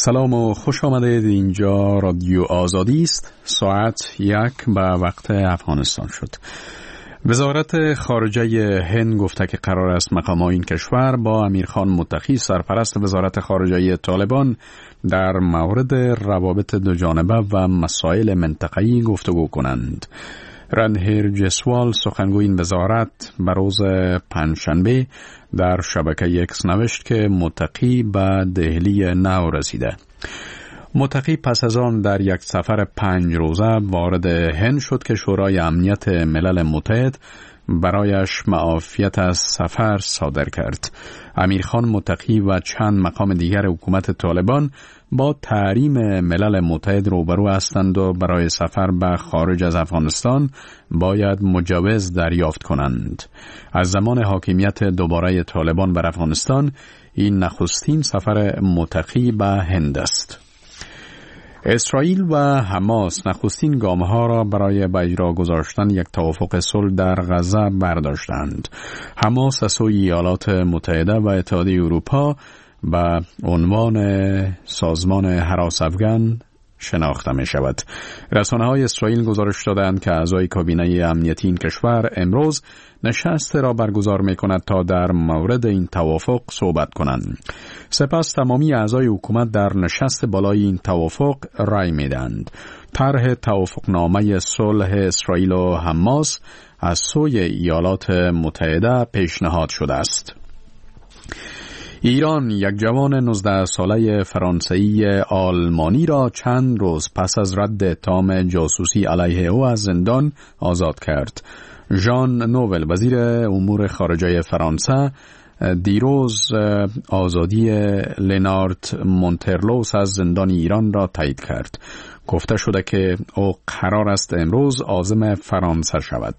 سلام و خوش آمدید. اینجا رادیو آزادی است. ساعت 1 به وقت افغانستان شد. وزارت خارجه هند گفته که قرار است مقام‌های این کشور با امیرخان متقی سرپرست وزارت خارجه طالبان در مورد روابط دوجانبه و مسائل منطقه‌ای گفتگو کنند. رنهیر جسوال سخنگوی این وزارت به روز پنجشنبه در شبکه اکس نوشت که متقی به دهلی نو رسیده. متقی پس از آن در یک سفر 5 روزه وارد هند شد که شورای امنیت ملل متحد برایش معافیت از سفر صادر کرد. امیرخان متقی و چند مقام دیگر حکومت طالبان با تحریم ملل متحد روبرو هستند و برای سفر به خارج از افغانستان باید مجوز دریافت کنند. از زمان حاکمیت دوباره طالبان بر افغانستان این نخستین سفر متقی به هند است. اسرائیل و حماس نخستین گام‌ها را برای به اجرا گذاشتن یک توافق صلح در غزه برداشتند. حماس از سوی ایالات متحده و اتحادیه اروپا به عنوان سازمان هراس افغان شناخته می شود. رسانه‌های اسرائیل گزارش دادند که اعضای کابینه امنیتی این کشور امروز نشست را برگزار می کند تا در مورد این توافق صحبت کنند. سپس تمامی اعضای حکومت در نشست بالای این توافق رای می دهند. طرح توافقنامه صلح اسرائیل و حماس از سوی ایالات متحده پیشنهاد شده است. ایران یک جوان 19 ساله فرانسوی آلمانی را چند روز پس از رد اتهام جاسوسی علیه او از زندان آزاد کرد. ژان نوول وزیر امور خارجه فرانسه دیروز آزادی لنارد مونترلوس از زندان ایران را تایید کرد. گفته شده که او قرار است امروز عازم فرانسه شود.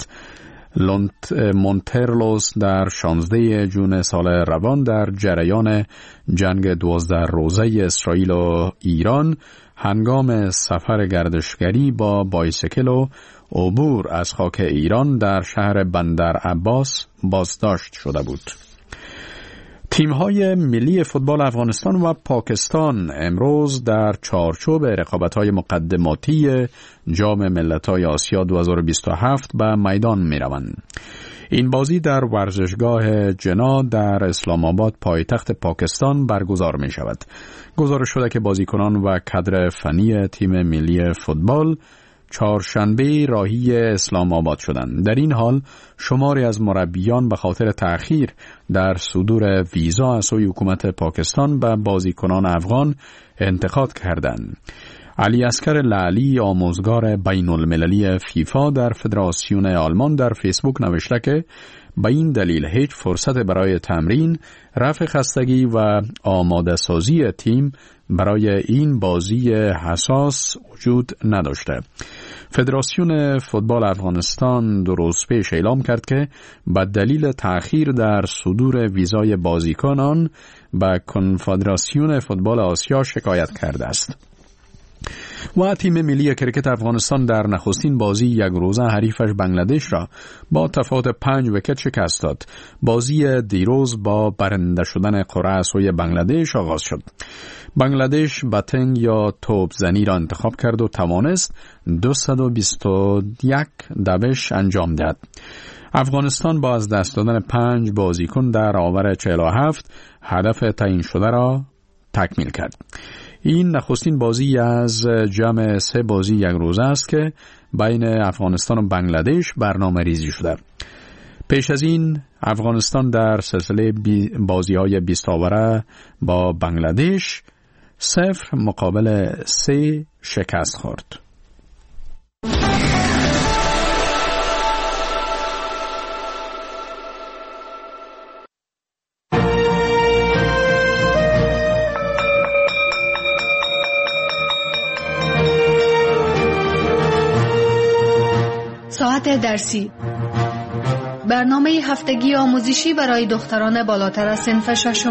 مونترلوس در 16 جون سال روان در جریان جنگ 12 روزه اسرائیل و ایران هنگام سفر گردشگری با بایسیکل و عبور از خاک ایران در شهر بندر عباس بازداشت شده بود. تیم‌های ملی فوتبال افغانستان و پاکستان امروز در چارچوب رقابت‌های مقدماتی جام ملت‌های آسیا 2027 به میدان می‌روند. این بازی در ورزشگاه جنا در اسلام آباد پایتخت پاکستان برگزار می‌شود. گزارش شده که بازیکنان و کادر فنی تیم ملی فوتبال چهارشنبه راهی اسلام آباد شدند. در این حال شماری از مربیان به خاطر تأخیر در صدور ویزا از سوی حکومت پاکستان به بازیکنان افغان انتقاد کردند. علی اصغر لعلی آموزگار بین المللی فیفا در فدراسیون آلمان در فیسبوک نوشته که به این دلیل هیچ فرصت برای تمرین، رفع خستگی و آماده سازی تیم برای این بازی حساس وجود نداشته. فدراسیون فوتبال افغانستان 2 روز پیش اعلام کرد که به دلیل تأخیر در صدور ویزای بازیکنان به کنفدراسیون فوتبال آسیا شکایت کرده است. و تیم ملی کرکت افغانستان در نخستین بازی 1 روزه حریفش بنگلادش را با تفاوت 5 ویکت شکست داد. بازی دیروز با برنده شدن قرعه سوی بنگلادش آغاز شد. بنگلادش باتنگ یا توپ زنی را انتخاب کرد و توانست 221 دوش انجام داد. افغانستان با از دست دادن 5 بازیکن در آور 47 هدف تعیین شده را تکمیل کرد. این نخستین بازی از جمع 3 بازی 1 روزه است که بین افغانستان و بنگلادش برنامه ریزی شده. پیش از این افغانستان در سلسله بازی‌های 20 آوره با بنگلادش 0-3 شکست خورد. ساعت درسی، برنامه هفتگی آموزشی برای دختران بالاتر از صنف 6.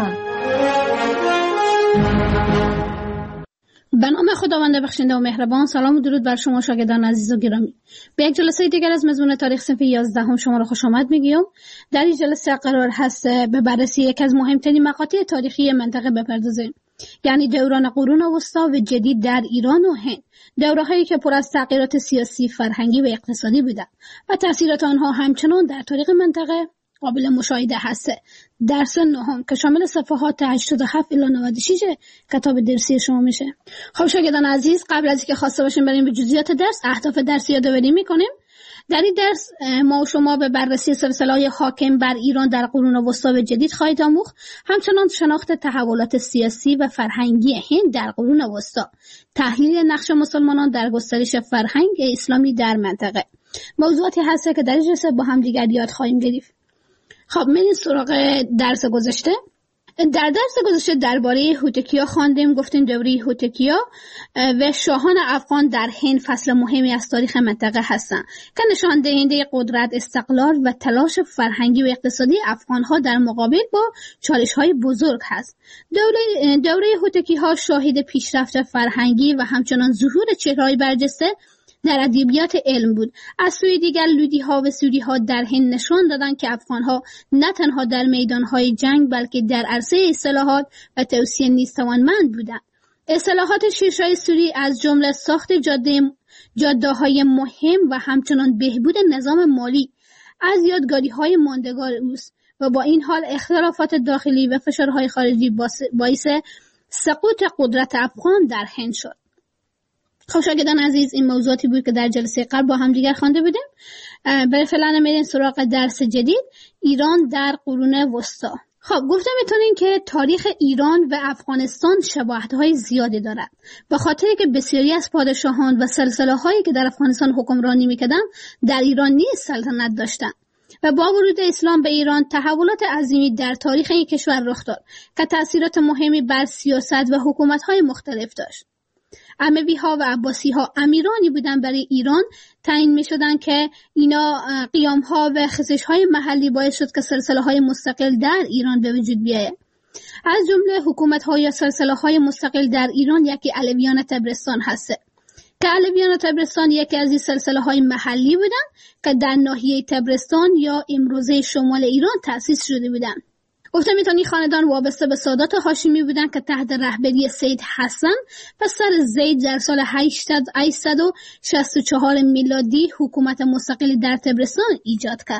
به نام خداوند بخشنده و مهربان. سلام و درود بر شما شاگردان عزیز و گرامی. به یک جلسه دیگر از مضمون تاریخ صنف 11 شما را خوش آمد میگیم. در این جلسه قرار هست به بررسی یک از مهمترین مقاطع تاریخی منطقه بپردازیم. یعنی دوران قرون وسطا و جدید در ایران و هند، دوره‌هایی که پر از تغییرات سیاسی، فرهنگی و اقتصادی بودند و تأثیرات آنها همچنان در تاریخ منطقه قابل مشاهده هست. درس نهم که شامل صفحات 87 الی 96 کتاب درسی شما میشه. خب شاگردان عزیز، قبل از اینکه خواسته باشیم بریم به جزئیات درس، اهداف درس یادآوری میکنیم. در این درس ما و شما به بررسی سلسله‌های حاکم بر ایران در قرون وسطا و جدید خواهید آموخت، همچنان شناخت تحولات سیاسی و فرهنگی هند در قرون وسطا، تحلیل نقش مسلمانان در گسترش فرهنگ اسلامی در منطقه. موضوعاتی هست که در این جلسه با هم دیگر یاد خواهیم گرفت. خب بریم سراغ درس گذشته. در درس گذشته درباره هوتکیا خواندیم، گفتیم دوره هوتکیا و شاهان افغان در هند فصل مهمی از تاریخ منطقه هستند که نشان دهنده قدرت، استقلال و تلاش فرهنگی و اقتصادی افغان‌ها در مقابل با چالش‌های بزرگ هست. دوره هوتکی‌ها شاهد پیشرفت فرهنگی و همچنان ظهور چهره‌های برجسته در ادبیات علم بود. از سوی دیگر لودی‌ها و سوری‌ها در هند نشان دادند که افغان‌ها نه تنها در میدان‌های جنگ بلکه در عرصه اصلاحات و توسعه نیز توانمند بودند. اصلاحات شیرشاه سوری از جمله ساخت جاده‌های مهم و همچنان بهبود نظام مالی از یادگاری‌های ماندگار اوست و با این حال اختلافات داخلی و فشارهای خارجی باعث سقوط قدرت افغان در هند شد. خب شاگردان عزیز، این موضوعاتی بود که در جلسه قبل با هم دیگر خوانده بودیم. برای فعلا میریم سراغ درس جدید، ایران در قرون وسطا. خب گفتم میتونین که تاریخ ایران و افغانستان شباهت‌های زیادی دارد، به خاطر که بسیاری از پادشاهان و سلسله‌هایی که در افغانستان حکمرانی میکردند در ایران نیز سلطنت داشتند و با ورود اسلام به ایران تحولات عظیمی در تاریخ این کشور رخ داد که تأثیرات مهمی بر سیاست و حکومت‌های مختلف داشت. اموی‌ها و عباسی‌ها امیرانی بودند برای ایران تعیین می‌شدند که اینا قیام‌ها و خزش‌های محلی باعث شد که سلسله‌های مستقل در ایران به وجود بیاید. از جمله حکومت‌ها یا سلسله‌های مستقل در ایران یکی علویان طبرستان هست که علویان طبرستان یکی از این سلسله‌های محلی بودند که در ناحیه طبرستان یا امروزه شمال ایران تأسیس شده بودند. گفتم این خاندان وابسته به سادات هاشمی بودند که تحت رهبری سید حسن پسر زید در سال 864 میلادی حکومت مستقلی در طبرستان ایجاد کرد.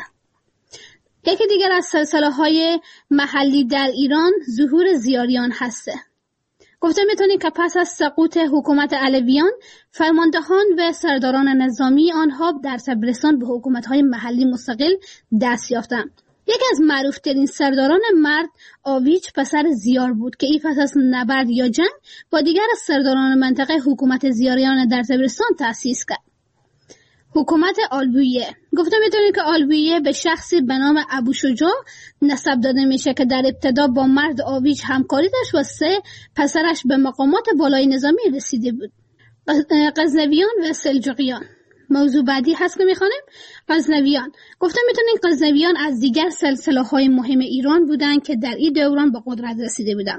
یکی دیگر از سلسله‌های محلی در ایران ظهور زیاریان هسته. گفتم میتونید که پس از سقوط حکومت علویان، فرماندهان و سرداران نظامی آنها در طبرستان به حکومت‌های محلی مستقل دست یافتند. یکی از معروفترین سرداران مرد آویچ پسر زیار بود که این پس از نبرد یا جنگ با دیگر از سرداران منطقه حکومت زیاریان در طبرستان تأسیس کرد. حکومت آلبویه. گفتم میتونید که آلبویه به شخصی به نام ابو شجاع نسب داده میشه که در ابتدا با مرد آویچ همکاری داشت و 3 پسرش به مقامات بالای نظامی رسیده بود. غزنویان و سلجوقیان. موضوع بعدی هست که میخوانیم غزنویان. گفتم میتونین غزنویان از دیگر سلسله‌های مهم ایران بودند که در این دوران به قدرت رسیده بودند.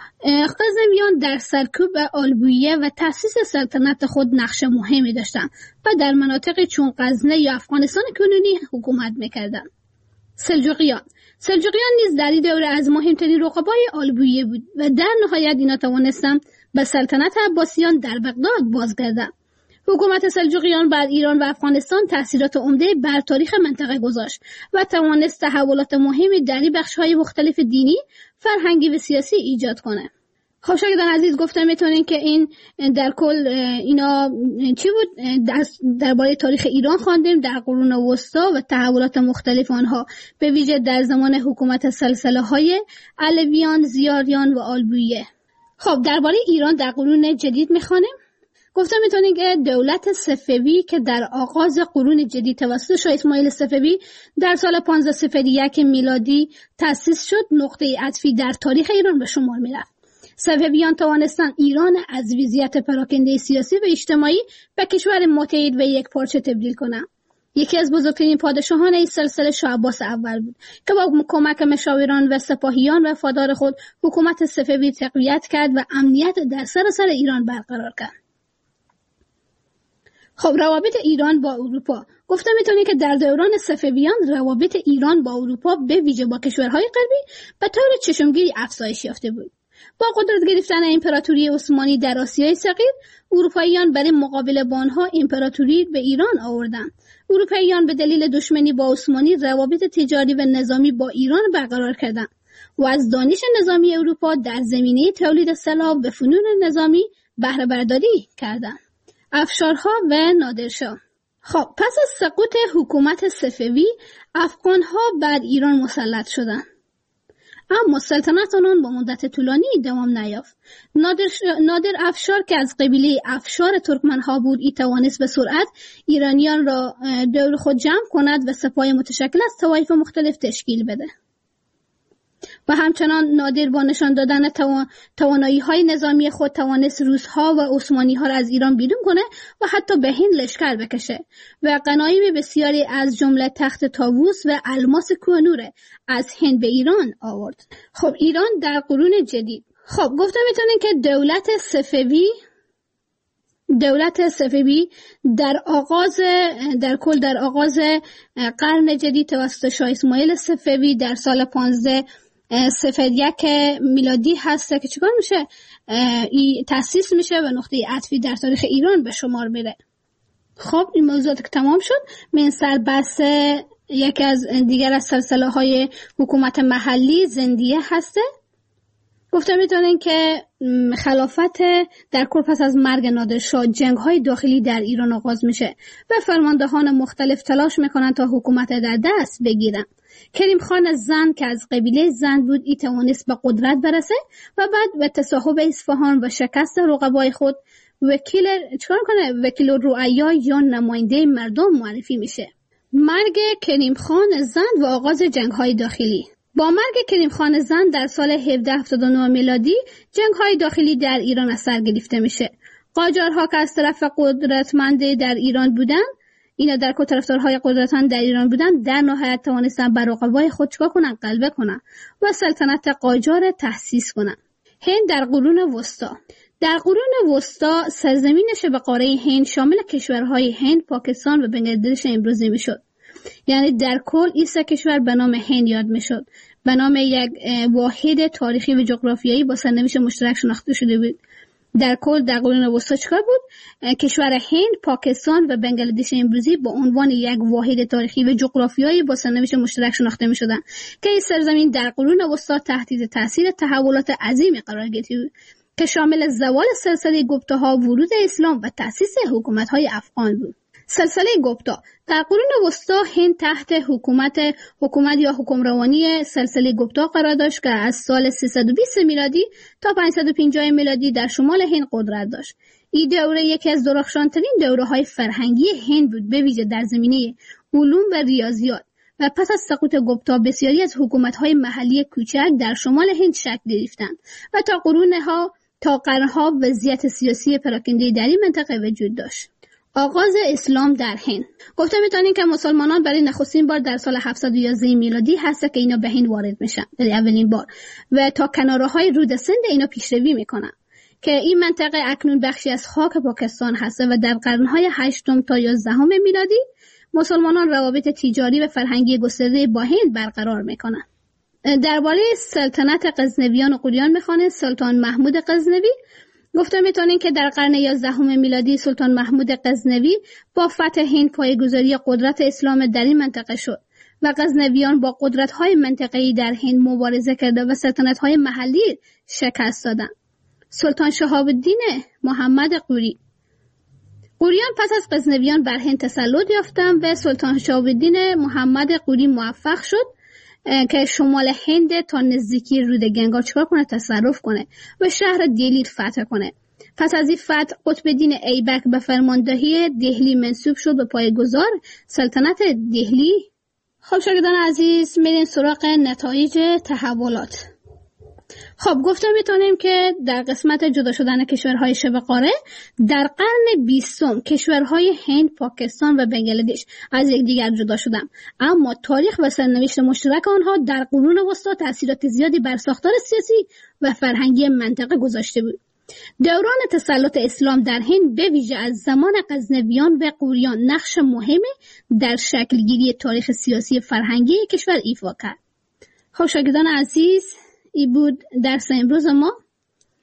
غزنویان در سرکوب آلبویه و تأسیس سلطنت خود نقش مهمی داشتند و در مناطق چون غزنه یا افغانستان کنونی حکومت میکردند. سلجوقیان نیز در این دوره از مهمترین رقبای آلبویه بود و در نهایت اینا توانستند به سلطنت عباسیان در بغداد بازگردند. حکومت سلجوقیان بر ایران و افغانستان تأثیرات عمده بر تاریخ منطقه گذاشت و توانست تحولات مهمی در بخش‌های مختلف دینی، فرهنگی و سیاسی ایجاد کنه. خب شاگردان عزیز، گفتم میتونین که این در کل اینا چی بود؟ درباره تاریخ ایران خواندیم در قرون وسطا و تحولات مختلف آنها، به ویژه در زمان حکومت سلسله‌های علویان، زیاریان و آلبویه. خب درباره ایران در قرون جدید میخوانیم. گفتم میتونید که دولت صفوی که در آغاز قرون جدید توسط شاه اسماعیل صفوی در سال 1501 میلادی تأسیس شد، نقطه عطفی در تاریخ ایران به شمار میرفت. صفویان توانستند ایران از وضعیت پراکنده سیاسی و اجتماعی به کشور متحد و یک پارچه تبدیل کنند. یکی از بزرگترین پادشاهان این سلسله شاه عباس اول بود که با کمک مشاوران و سپاهیان وفادار خود حکومت صفوی تقویت کرد و امنیت در سراسر ایران برقرار کرد. خب روابط ایران با اروپا. گفتم میتونید که در دوران صفویان روابط ایران با اروپا به ویژه با کشورهای غربی به طور چشمگیری افزایش یافته بود. با قدرت گرفتن امپراتوری عثمانی در آسیای صغیر، اروپاییان برای مقابله با آنها امپراتوری به ایران آوردند. اروپاییان به دلیل دشمنی با عثمانی روابط تجاری و نظامی با ایران برقرار کردند و از دانش نظامی اروپا در زمینه تولید سلاح و فنون نظامی بهره برداری کردند. افشارها و نادرشاه. خب پس از سقوط حکومت صفوی، افغانها بر ایران مسلط شدند. اما سلطنت آنان با مدت طولانی دوام نیافت. نادر افشار که از قبیله افشار ترکمنها بود، ای توانست به سرعت ایرانیان را دور خود جمع کند و سپاه متشکل از طوایف مختلف تشکیل بده. و همچنان نادر با نشان دادن توانایی‌های نظامی خود توانست روس‌ها و عثمانی‌ها را از ایران بیرون کنه و حتی به هند لشکر بکشه و غنایم بسیاری از جمله تخت طاووس و الماس کوهنور از هند به ایران آورد. خب ایران در قرون جدید. خب گفتم میتونین که دولت صفوی در آغاز قرن جدید توسط شاه اسماعیل صفوی در سال 1501 میلادی هست که چیکار میشه؟ تأسیس میشه و نقطه عطفی در تاریخ ایران به شمار میره. خب این موضوع که تمام شد، من سربست یکی از دیگر از سلسله های حکومت محلی زندیه هسته. گفته میتونن که خلافت در کل پس از مرگ نادرشاه جنگ‌های داخلی در ایران آغاز میشه و فرماندهان مختلف تلاش میکنن تا حکومت در دست بگیرن. کریم خان زند که از قبیله زند بود، ای توانست به قدرت برسه و بعد به تصاحب اصفهان و شکست رقبای خود وکیل رعایا یا نماینده مردم معرفی میشه. مرگ کریم خان زند و آغاز جنگ‌های داخلی. با مرگ کریم خان زند در سال 1779 میلادی جنگ‌های داخلی در ایران از سر گرفته میشه. قاجارها که از طرف قدرتمند در ایران بودن، اینا در طرفدارهای قدرتمند در ایران بودن، در نهایت توانستن بر رقبای خود چیکار کنن؟ غلبه کنن و سلطنت قاجار تأسیس کنن. هند در قرون وسطا. در قرون وسطا سرزمینش به قاره هند شامل کشورهای هند، پاکستان و بنگلادش امروزی میشد. یعنی در کل این سه کشور به نام هند یاد میشد، به نام یک واحد تاریخی و جغرافیایی با سرنوشت مشترک شناخته شده بود. در کل در قرون وسطا چیکار بود؟ کشور هند، پاکستان و بنگلادش امروزی با عنوان یک واحد تاریخی و جغرافیایی با سرنوشت مشترک شناخته میشدند که این سرزمین در قرون وسطا تحت تاثیر تحولات عظیمی قرار گرفت که شامل زوال سلسله گپتاها، ورود اسلام و تأسیس حکومت‌های افغان بود. سلسله گپتا در قرون وسطا هند تحت حکومت یا حکمرانی سلسله گپتا قرار داشت که از سال 320 میلادی تا 550 میلادی در شمال هند قدرت داشت. این دوره یکی از درخشانترین دوره‌های فرهنگی هند بود، به ویژه در زمینه علوم و ریاضیات. و پس از سقوط گپتا بسیاری از حکومت‌های محلی کوچک در شمال هند شکل گرفتند و تا قرنها وضعیت سیاسی پراکنده در این منطقه وجود داشت. آغاز اسلام در هند. گفته میتونیم که مسلمانان برای نخستین بار در سال 711 میلادی هست که اینا به هند وارد میشن، در اولین بار، و تا کناره‌های رود سند اینا پیشروی میکنن که این منطقه اکنون بخشی از خاک پاکستان هست و در قرنهای 8 تا 11 میلادی مسلمانان روابط تجاری و فرهنگی گسترده با هند برقرار میکنن. درباره سلطنت غزنویان و غوریان میخوانه سلطان محمود غزنوی. گفته میتونین که در قرن 11 میلادی سلطان محمود غزنوی با فتح هند پایه‌گذاری قدرت اسلام در این منطقه شد و غزنویان با قدرت‌های منطقه‌ای در هند مبارزه کرده و سلطنت‌های محلی شکست دادند. سلطان شهاب الدین محمد غوری. غوریان پس از غزنویان بر هند تسلط یافتند و سلطان شهاب الدین محمد غوری موفق شد که شمال هند تا نزدیکی رود گنگا چیکار کنه؟ تصرف کنه و شهر دهلی فتح کنه. پس از این فتح قطب الدین ایبک به فرماندهی دهلی منصوب شد به پایه‌گذار سلطنت دهلی. خب شاگردان عزیز، میریم سراغ نتایج تحولات. خب گفته میتونیم که در قسمت جدا شدن کشورهای شبه قاره در قرن 20 کشورهای هند، پاکستان و بنگلادش از یکدیگر جدا شدند، اما تاریخ و سرنوشت مشترک آنها در قرون وسطا تأثیرات زیادی بر ساختار سیاسی و فرهنگی منطقه گذاشته بود. دوران تسلط اسلام در هند به ویژه از زمان غزنویان و غوریان نقش مهمی در شکلگیری تاریخ سیاسی فرهنگی کشور ایفا کرد. خب شاگردان عزیز، این بود درس امروز ما.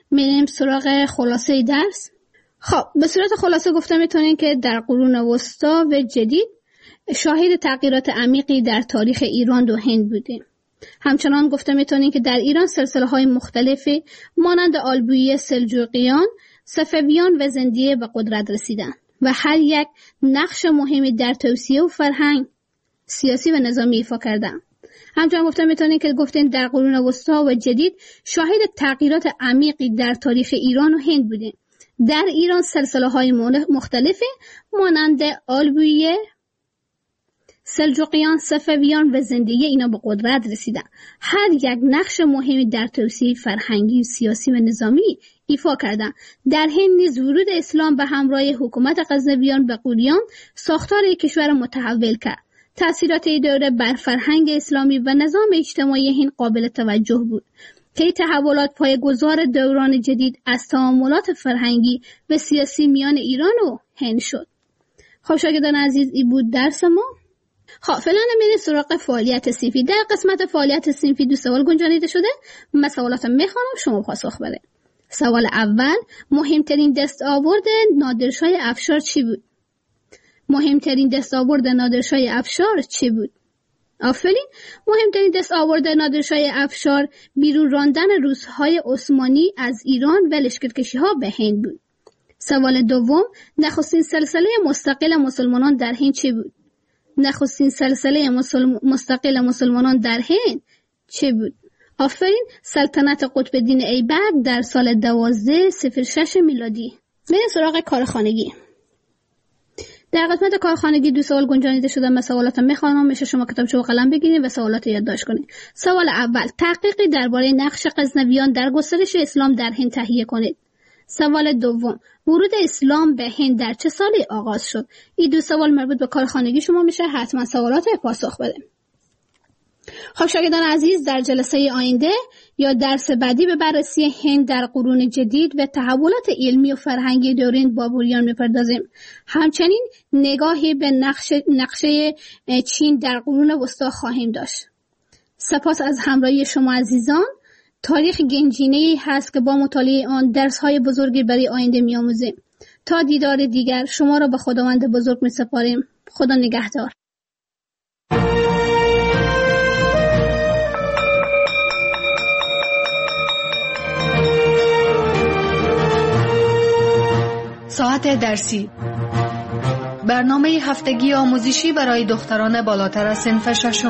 میریم سراغ خلاصه درس. خب به صورت خلاصه گفته میتونیم که در قرون وسطا و جدید شاهد تغییرات عمیقی در تاریخ ایران و هند بودیم. همچنان گفته میتونیم که در ایران سلسله‌های مختلفی مانند آلبویه، سلجوقیان، صفویان و زندیه به قدرت رسیدند و هر یک نقش مهمی در توسعه و فرهنگ سیاسی و نظامی ایفا کردند. همچنان گفته میتونیم که گفتیم در قرون وسطا و جدید شاهد تغییرات عمیقی در تاریخ ایران و هند بودیم. در ایران سلسله‌های مختلفی مانند آلبویه، سلجوقیان، صفویان و زندیه اینا به قدرت رسیدن. هر یک نقش مهمی در توسعه فرهنگی، سیاسی و نظامی ایفا کردند. در هند نیز ورود اسلام به همراه حکومت غزنویان به غوریان ساختار کشور متحول کرد. تأثیرات این دوره بر فرهنگ اسلامی و نظام اجتماعی هند قابل توجه بود که تحولات پایه‌گذار دوران جدید از تعاملات فرهنگی و سیاسی میان ایران و هند شد. خب شاگردان عزیز، این بود درس ما. خب فعلا میریم سراغ فعالیت صنفی. در قسمت فعالیت صنفی 2 سوال گنجانیده شده. من سوالات میخوانم، شما پاسخ بده. سوال اول: مهمترین دستاورد نادرشاه افشار چی بود؟ مهمترین دستاورد نادرشاه افشار چی بود؟ آفرین. مهمترین دستاورد نادرشاه افشار بیرون راندن روس‌های عثمانی از ایران و لشکرکشی‌ها به هند بود. سوال دوم: نخستین سلسله مستقل مسلمانان در هند چی بود؟ نخستین سلسله مستقل مسلمانان در هند چه بود؟ آفرین. سلطنت قطب‌الدین ایبک در سال 1206 میلادی. بریم سراغ کارخانگی. در قسمت کارخانگی 2 سوال گنجانیده شده. من سوالات میخوانم، میشه شما کتابچه و قلم بگیرید و سوالات یادداشت کنید. سوال اول: تحقیقی درباره نقش غزنویان در گسترش اسلام در هند تهیه کنید. سوال دوم: ورود اسلام به هند در چه سالی آغاز شد؟ این 2 سوال مربوط به کارخانگی شما میشه. حتما سوالات پاسخ بده. خب شاگردان عزیز، در جلسه آینده یا درس بعدی به بررسی هند در قرون جدید و تحولات علمی و فرهنگی دوران بابریان میپردازیم. همچنین نگاهی به نقشه چین در قرون وسطا خواهیم داشت. سپاس از همراهی شما عزیزان. تاریخ گنجینه‌ای هست که با مطالعه آن درس‌های بزرگی برای آینده می‌آموزیم. تا دیدار دیگر شما را به خداوند بزرگ می‌سپاریم. خدا نگهدار. ساعت درسی، برنامه هفتگی آموزشی برای دختران بالاتر از صنف 6.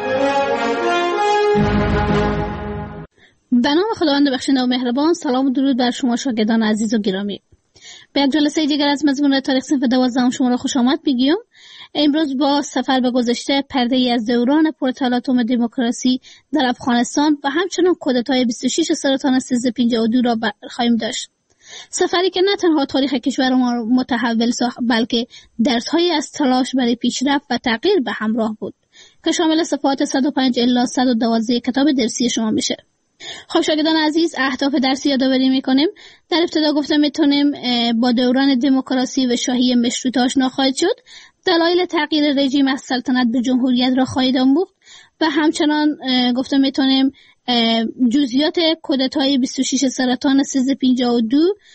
به نام خداوند بخشنده و مهربان. سلام و درود بر شما شاگردان عزیز و گرامی. به یک جلسه دیگر از مضمون تاریخ صنف 12 شما را خوش آمد میگیم. امروز با سفر به گذشته، پرده‌ای از دوران پرتلاطم دموکراسی در افغانستان و همچنین کودتای 26 سرطان 1352 را خواهیم داشت. سفری که نه تنها تاریخ کشور ما متحول ساخت، بلکه درس‌هایی از تلاش برای پیشرفت و تغییر به همراه بود که شامل صفحات 105 الی 112 کتاب درسی شما میشه. خب شاگردان عزیز، اهداف درسی یادآوری میکنیم. در ابتدا گفتم میتونیم با دوران دموکراسی و شاهی مشروطه آشنا خواهید شد. دلایل تغییر رژیم از سلطنت به جمهوریت را خواهید آموخت و همچنان گفتم میتونیم جزئیات کودتای 26 سرطان 1352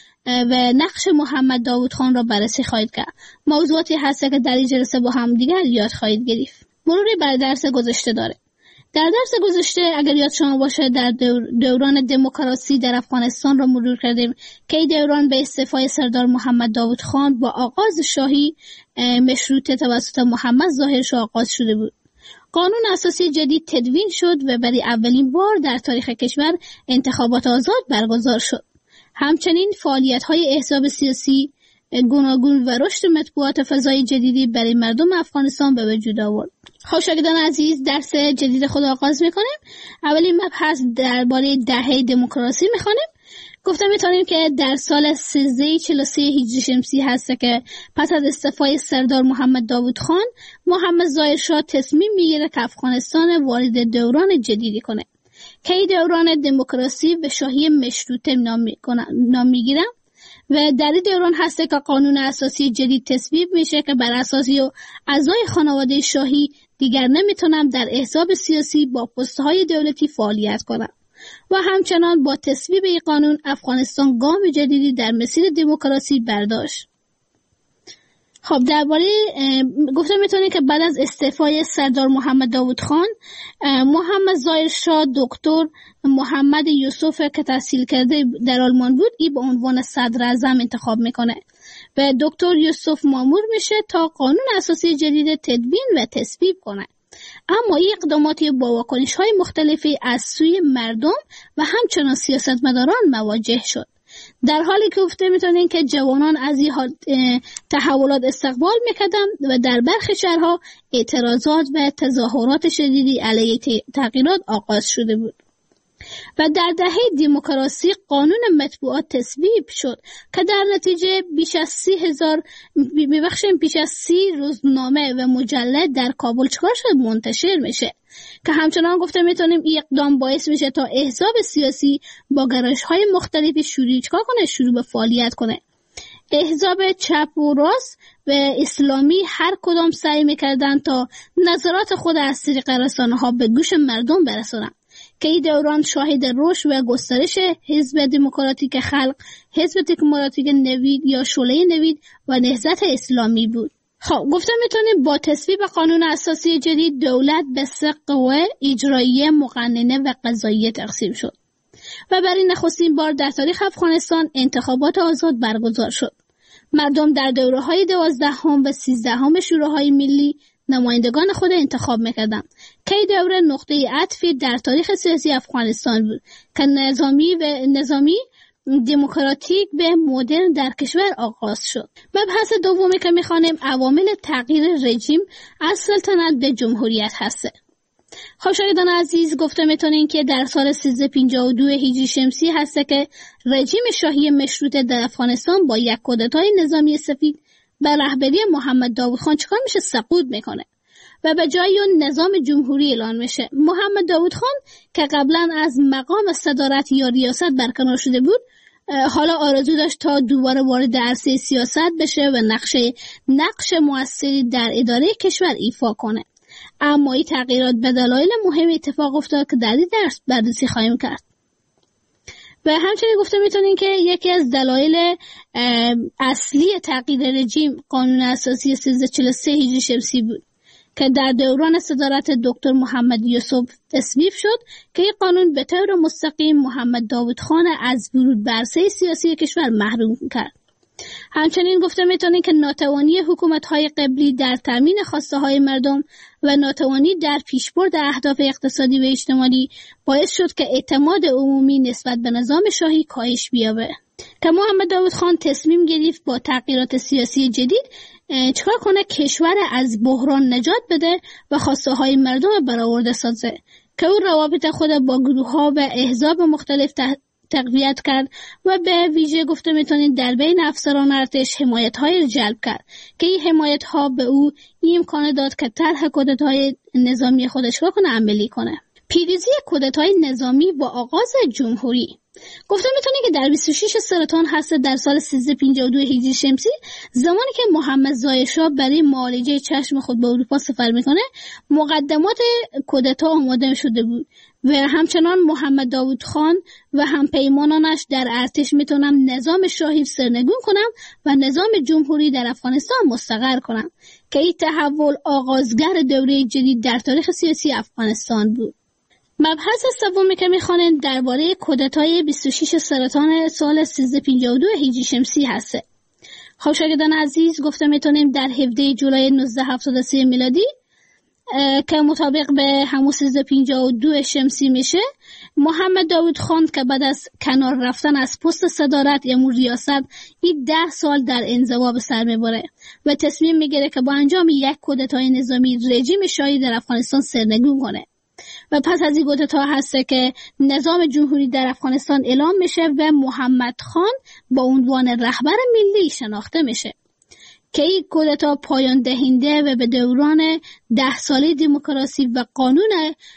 و نقش محمد داوود خان را بررسی خواهید کرد. موضوعاتی هست که در این جلسه با هم دیگر یاد خواهید گرفت. مروری بر درس گذشته داره. در درس گذشته اگر یاد شما باشه در دوران دموکراسی در افغانستان را مرور کردیم که این دوران به استعفای سردار محمد داوود خان با آغاز شاهی مشروطه توسط محمد ظاهر شاه آغاز شده بود. قانون اساسی جدید تدوین شد و برای اولین بار در تاریخ کشور انتخابات آزاد برگزار شد. همچنین فعالیت‌های احزاب سیاسی گوناگون و رشد مطبوعات فضای جدیدی برای مردم افغانستان به وجود آورد. خب شاگردان عزیز، درس جدید خود آغاز می‌کنیم. اولین مبحث درباره دهه دموکراسی می‌خوانیم. گفتم می‌تونیم که در سال 1343 هجری شمسی هست که پس از استعفای سردار محمد داوود خان، محمد ظاهر شاه تصمیم می‌گیره که افغانستان وارد دوران جدیدی کنه که این دوران دموکراسی به شاهی مشروطه نام می‌گیره و در این دوران هسته که قانون اساسی جدید تصویب میشه که بر اساسی اعضای خانواده شاهی دیگر نمیتونن در احزاب سیاسی با پست‌های دولتی فعالیت کنن. و همچنان با تصویب این قانون افغانستان گام جدیدی در مسیر دموکراسی برداشت. خب درباره گفتم میتونید که بعد از استعفای سردار محمد داود خان، محمد ظاهر شاه دکتر محمد یوسف که تحصیل کرده در آلمان بود ای به عنوان صدر اعظم انتخاب میکنه و دکتر یوسف مامور میشه تا قانون اساسی جدید تدوین و تصویب کنه. اما این اقداماتی با واکنش‌های مختلفی از سوی مردم و همچنان سیاستمداران مواجه شد. در حالی که گفته میتونین که جوانان از این تحولات استقبال میکردن و در برخی شهرها اعتراضات و تظاهرات شدیدی علیه تغییرات آغاز شده بود. و در دهه دموکراسی قانون مطبوعات تصویب شد که در نتیجه بیش از 30 روزنامه و مجله در کابل چکار شد منتشر میشه که همچنان گفته میتونیم این اقدام باعث میشه تا احزاب سیاسی با گرایش‌های مختلفی شروع به فعالیت کنه. احزاب چپ و راست و اسلامی هر کدام سعی میکردن تا نظرات خود از طریق رسانه‌ها به گوش مردم برسونن که این دوران شاهد رشد و گسترش حزب دموکراتیک خلق، حزب دموکراتیک نوید یا شعله نوید و نهضت اسلامی بود. خب گفتم میتونیم با تصویب قانون اساسی جدید دولت به 3 قوه اجراییه، مقننه و قضاییه تقسیم شد و برای نخستین بار در تاریخ افغانستان انتخابات آزاد برگزار شد. مردم در دوره‌های 12 و 13 شوراهای ملی نمایندگان خود انتخاب میکردن که این دوره نقطه عطفی در تاریخ سیاسی افغانستان بود که نظامی دموکراتیک به مدرن در کشور آغاز شد. مبحث دومی که میخوانیم عوامل تغییر رژیم از سلطنت به جمهوریت هسته. خب شاگردان عزیز گفته میتونین که در سال 1352 هجری شمسی هسته که رژیم شاهی مشروطه در افغانستان با یک کودتای نظامی سفید به رهبری محمد داود خان چکار میشه؟ سقوط میکنه و به جای اون نظام جمهوری اعلان میشه. محمد داود خان که قبلا از مقام صدارت یا ریاست برکنار شده بود، حالا آرزو داشت تا دوباره وارد عرصه سیاست بشه و نقش موثری در اداره کشور ایفا کنه. اما این تغییرات به دلایل مهم اتفاق افتاد که در این درس بررسی خواهیم کرد. و همچنین گفته میتونین که یکی از دلایل اصلی تغییر رژیم قانون اساسی 1343 هجری شمسی بود که در دوران صدارت دکتر محمد یوسف تصویب شد که این قانون به طور مستقیم محمد داود خان از ورود به عرصه سیاسی کشور محروم کرد. همچنین گفته میتونین که ناتوانی حکومت‌های قبلی در تامین خواسته‌های مردم و ناتوانی در پیشبرد اهداف اقتصادی و اجتماعی باعث شد که اعتماد عمومی نسبت به نظام شاهی کاهش بیابه که محمد داود خان تصمیم گرفت با تغییرات سیاسی جدید چکار کنه؟ کشور از بحران نجات بده و خواسته‌های مردم برآورده سازه که او روابط خود با گروه‌ها و احزاب مختلف تقویت کرد و به ویژه گفته میتونید در بین افسران ارتش حمایت‌های جلب کرد که این حمایت‌ها به او این امکان داد که طرح کودتای نظامی خودش رو عملی کنه. پیروزی کودتای نظامی با آغاز جمهوری. گفته میتونید که در 26 سرطان هست در سال 1352 هجری شمسی، زمانی که محمد ظاهر شاه برای معالجه چشم خود به اروپا سفر میکنه، مقدمات کودتا آماده شده بود و همچنان محمد داود خان و همپیمانانش در ارتش میتونن نظام شاهی سرنگون کنن و نظام جمهوری در افغانستان مستقر کنن که این تحول آغازگر دوره جدید در تاریخ سیاسی افغانستان بود. مبحث سومی که میخوانیم درباره کودتای 26 سرطان سال 1352 هجری شمسی هسته. خب شاگردان عزیز گفته میتونیم در 17 جولای 1973 میلادی که مطابق به همون 1352 شمسی میشه، محمد داود خان که بعد از کنار رفتن از پست صدارت یا ریاست این 10 سال در انزوا به سر میبره و تصمیم میگیره که با انجام یک کودتای نظامی رژیم شاهی در افغانستان سرنگون کنه و پس از این کودتا هسته که نظام جمهوری در افغانستان اعلام میشه و محمد خان با عنوان رهبر ملی شناخته میشه که این کودتا پایان دهنده و به دوران 10 ساله دموکراسی و قانون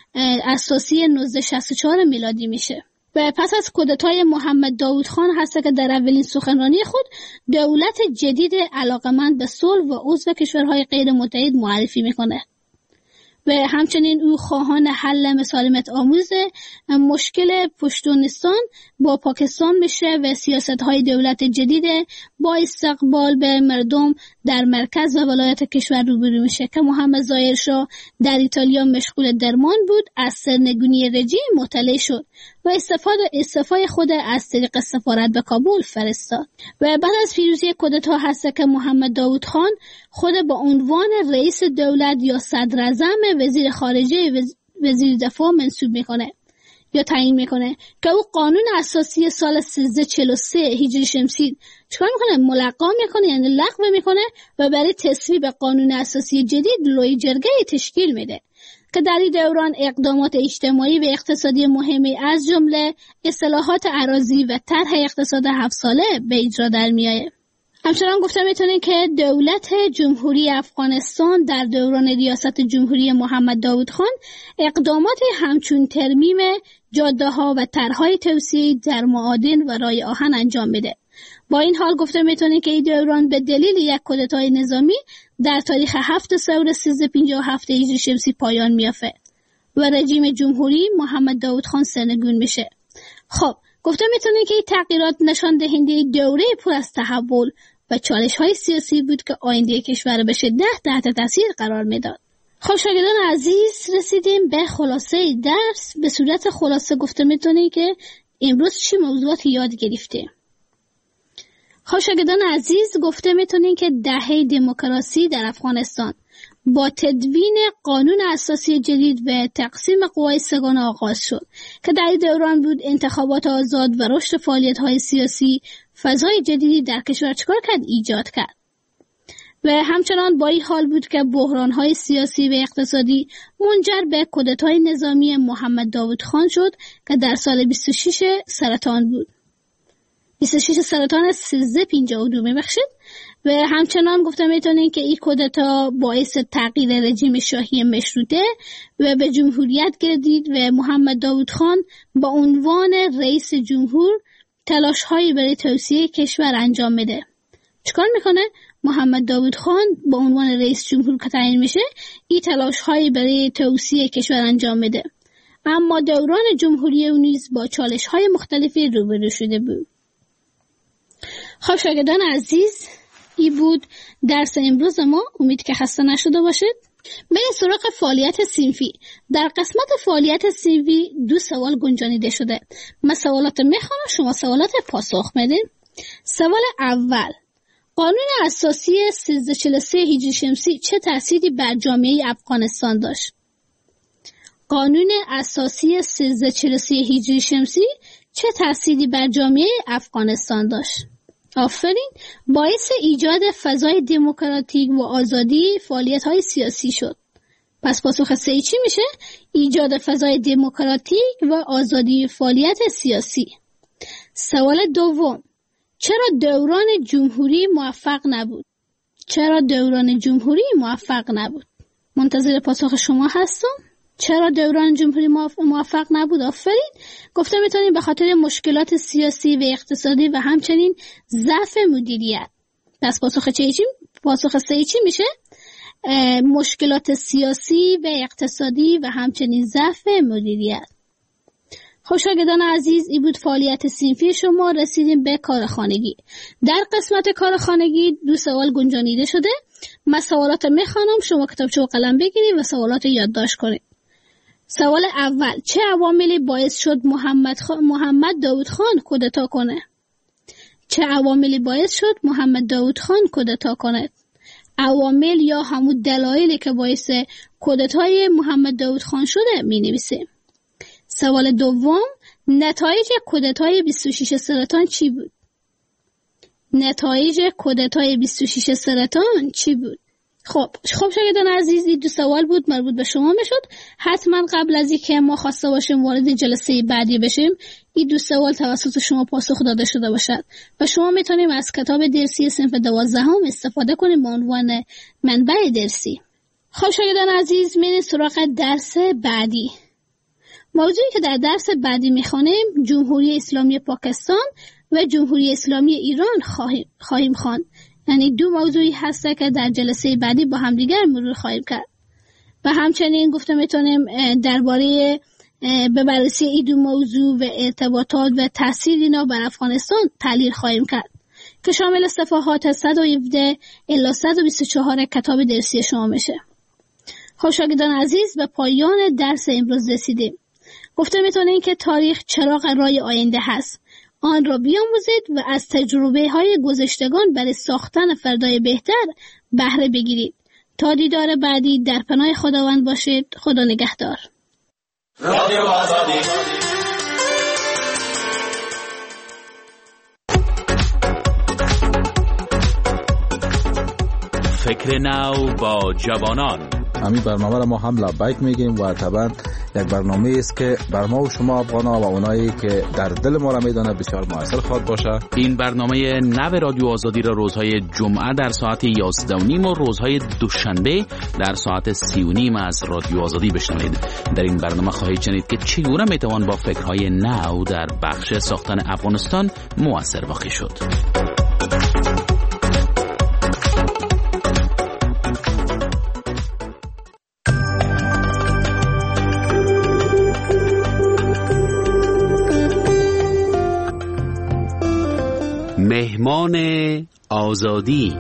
اساسی 1964 میلادی میشه. و پس از کودتای محمد داود خان هسته که در اولین سخنرانی خود دولت جدید علاقمند به صلح و عضو کشورهای غیر متحد معرفی میکنه و همچنین او خواهان حل مسالمت آموز مشکل پشتونستان با پاکستان میشه و سیاست‌های دولت جدید با استقبال به مردم در مرکز و ولایت کشور روبرو میشه که محمد ظاهر شاه در ایتالیا مشغول درمان بود. از سرنگونی رژیم مطلع شد و استعفای خود از طریق سفارت به کابل فرستاد و بعد از پیروزی کودتا هست که محمد داوود خان خود با عنوان رئیس دولت یا صدر اعظم وزیر خارجه وزیر دفاع منصوب میکنه یا تعیین میکنه که او قانون اساسی سال 1343 هجری شمسی چیکار میکنه؟ ملغا میکنه، یعنی لغو میکنه و برای تصویب قانون اساسی جدید لوی جرگه تشکیل میده که در این دوران اقدامات اجتماعی و اقتصادی مهمی از جمله اصلاحات اراضی و طرح اقتصاد 7 ساله به اجرا در میایه. همچنان گفته میتونیم که دولت جمهوری افغانستان در دوران ریاست جمهوری محمد داوود خان اقدامات همچون ترمیم جاده ها و طرحهای توسعه در معادن و رای آهن انجام میده. با این حال گفته میتونیم که این دوران به دلیل یک کودتای نظامی در تاریخ 7 سور 1357 هجری شمسی پایان میافته و رژیم جمهوری محمد داوود خان سرنگون میشه. خب گفته میتونیم که این تغییرات نشان دهنده دوره پر از تحول و چالش‌های سیاسی بود که آینده کشور به شدت تحت تاثیر قرار میداد. خب شاگردان عزیز، رسیدیم به خلاصه درس. به صورت خلاصه گفته میتونیم که امروز چی موضوعاتی یاد گرفتیم. خب شاگردان عزیز، گفته میتونیم که دهه دموکراسی در افغانستان با تدوین قانون اساسی جدید و تقسیم قوای سگانه آغاز شد که در این دوران بود انتخابات آزاد و رشد فعالیت‌های سیاسی فضای جدیدی در کشور چکار کرد؟ ایجاد کرد. و همچنان با این حال بود که بحران‌های سیاسی و اقتصادی منجر به کودتای نظامی محمد داوود خان شد که در سال 26 سرطان بود. 26 سرطان 1352 میبخشید. و همچنان گفته میتونین که این کودتا باعث تغییر رژیم شاهی مشروطه و به جمهوریت گردید و محمد داوود خان با عنوان رئیس جمهور تلاش‌هایی برای توسعه کشور انجام میده. چیکار میکنه؟ محمد داوود خان با عنوان رئیس جمهور که تعیین میشه این تلاش‌هایی برای توسعه کشور انجام میده. اما دوران جمهوری او نیز با چالش‌های مختلفی روبرو شده بود. خب شاگردان عزیز، این بود درس امروز ما. امید که خسته نشده باشید. بریم سراغ فعالیت صنفی. در قسمت فعالیت صنفی 2 سوال گنجانیده شده. من سوالات میخوام، شما سوالات پاسخ بدین. سوال اول: قانون اساسی 1343 هجری شمسی چه تأثیری بر جامعه افغانستان داشت؟ قانون اساسی 1343 هجری شمسی چه تأثیری بر جامعه افغانستان داشت؟ آفرین. باعث ایجاد فضای دموکراتیک و آزادی فعالیت‌های سیاسی شد. پس پاسخ سه چی میشه؟ ایجاد فضای دموکراتیک و آزادی فعالیت سیاسی. سوال دوم: چرا دوران جمهوری موفق نبود؟ چرا دوران جمهوری موفق نبود؟ منتظر پاسخ شما هستم. چرا دوران جمهوری موفق نبود؟ آفرین. گفته میتونیم به خاطر مشکلات سیاسی و اقتصادی و همچنین ضعف مدیریت. پس پاسخ سه چی میشه؟ مشکلات سیاسی و اقتصادی و همچنین ضعف مدیریت. خب شاگردان عزیز، این بود فعالیت صنفی شما. رسیدیم به کار خانگی. در قسمت کار خانگی 2 سوال گنجانیده شده. من سوالات میخوانم، شما کتابچه و قلم بگیرید و سوالات یادداشت کنید. سوال اول: چه عواملی باعث شد محمد داوود خان کودتا کنه؟ چه عواملی باعث شد محمد داوود خان کودتا کنه؟ عوامل یا همون دلایلی که باعث کودتای محمد داوود خان شده می نویسیم. سوال دوم: نتایج کودتای 26 سرطان چی بود؟ نتایج کودتای 26 سرطان چی بود؟ خب شاگردان عزیز، این 2 سوال بود، مربوط به شما میشد. حتما قبل از اینکه ما خواسته باشیم وارد جلسه بعدی بشیم، این 2 سوال توسط شما پاسخ داده شده باشد و شما میتونیم از کتاب درسی صنف 12 استفاده کنیم به عنوان منبع درسی. خب شاگردان عزیز، میریم سراغ درس بعدی. موضوعی که در درس بعدی میخوانیم جمهوری اسلامی پاکستان و جمهوری اسلامی ایران خواهیم خواند. یعنی 2 موضوعی هست که در جلسه بعدی با هم دیگر مرور خواهیم کرد. و همچنین گفته میتونیم درباره به بررسی این دو موضوع و ارتباطات و تاثیر اینا بر افغانستان تحلیل خواهیم کرد که شامل صفحات 117 الی 124 کتاب درسی شما میشه. خب شاگردان عزیز، به پایان درس امروز رسیدیم. گفته میتونین که تاریخ چراغ راه آینده هست. آن را بیاموزید و از تجربه های گذشتگان برای ساختن فردای بهتر بهره بگیرید. تا دیدار بعدی در پناه خداوند باشید. خدا نگهدار. رادیو آزادی. فکر نو با جوانان. همین برنامه را ما هم لبیک میگیم و طبعا یک برنامه است که بر ما و شما افغانا و اونایی که در دل ما را میدانه بسیار موثر خواهد باشه. این برنامه نو رادیو آزادی را روزهای جمعه در ساعت 11:30 و روزهای دوشنبه در ساعت 3:30 از رادیو آزادی بشنوید. در این برنامه خواهید شنید که چگونه میتوان با فکرهای نو در بخش ساختن افغانستان موثر واقع شد. مهمان آزادی.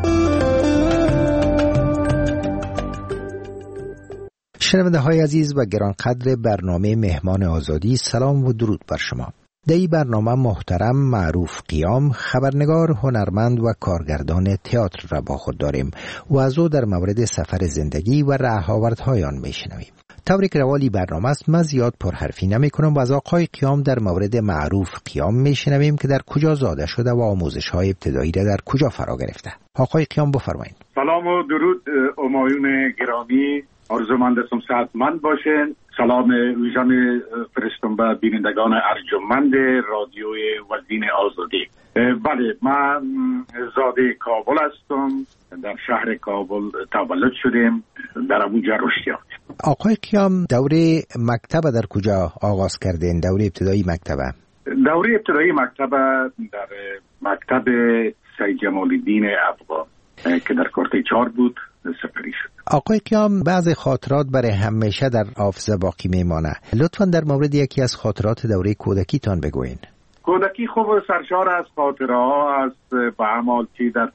شنونده های عزیز و گرانقدر برنامه مهمان آزادی، سلام و درود بر شما. در این برنامه محترم معروف قیام، خبرنگار، هنرمند و کارگردان تئاتر را با خود داریم و از او در مورد سفر زندگی و رهاوردهای آن میشنویم. طوری که روالی برنامه است، من زیاد پرحرفی نمی کنم و از آقای قیام در مورد معروف قیام میشنویم که در کجا زاده شده و آموزش های ابتدایی را در کجا فرا گرفته. آقای قیام بفرمایید. سلام و درود همایون گرامی، آرزومندم صحتمند باشین. سلام ویژان فرستم به بینندگان ارجمند رادیوی وزین آزادی. بله، من زاده کابل هستم، در شهر کابل تولد شدیم، در اونجا رشد یافتیم. آقای قیام، دوره مکتب در کجا آغاز کردین؟ دوره ابتدایی مکتب؟ دوره ابتدایی مکتب در مکتب سید جمال الدین افغان که در کارت 4 بود سپری شد. آقای قیام، بعض خاطرات برای همیشه در حافظه باقی میمانه. لطفاً در مورد یکی از خاطرات دوره کودکیتان بگوین. کودکی خوب سرشار از خاطره ها است، به عمال چی در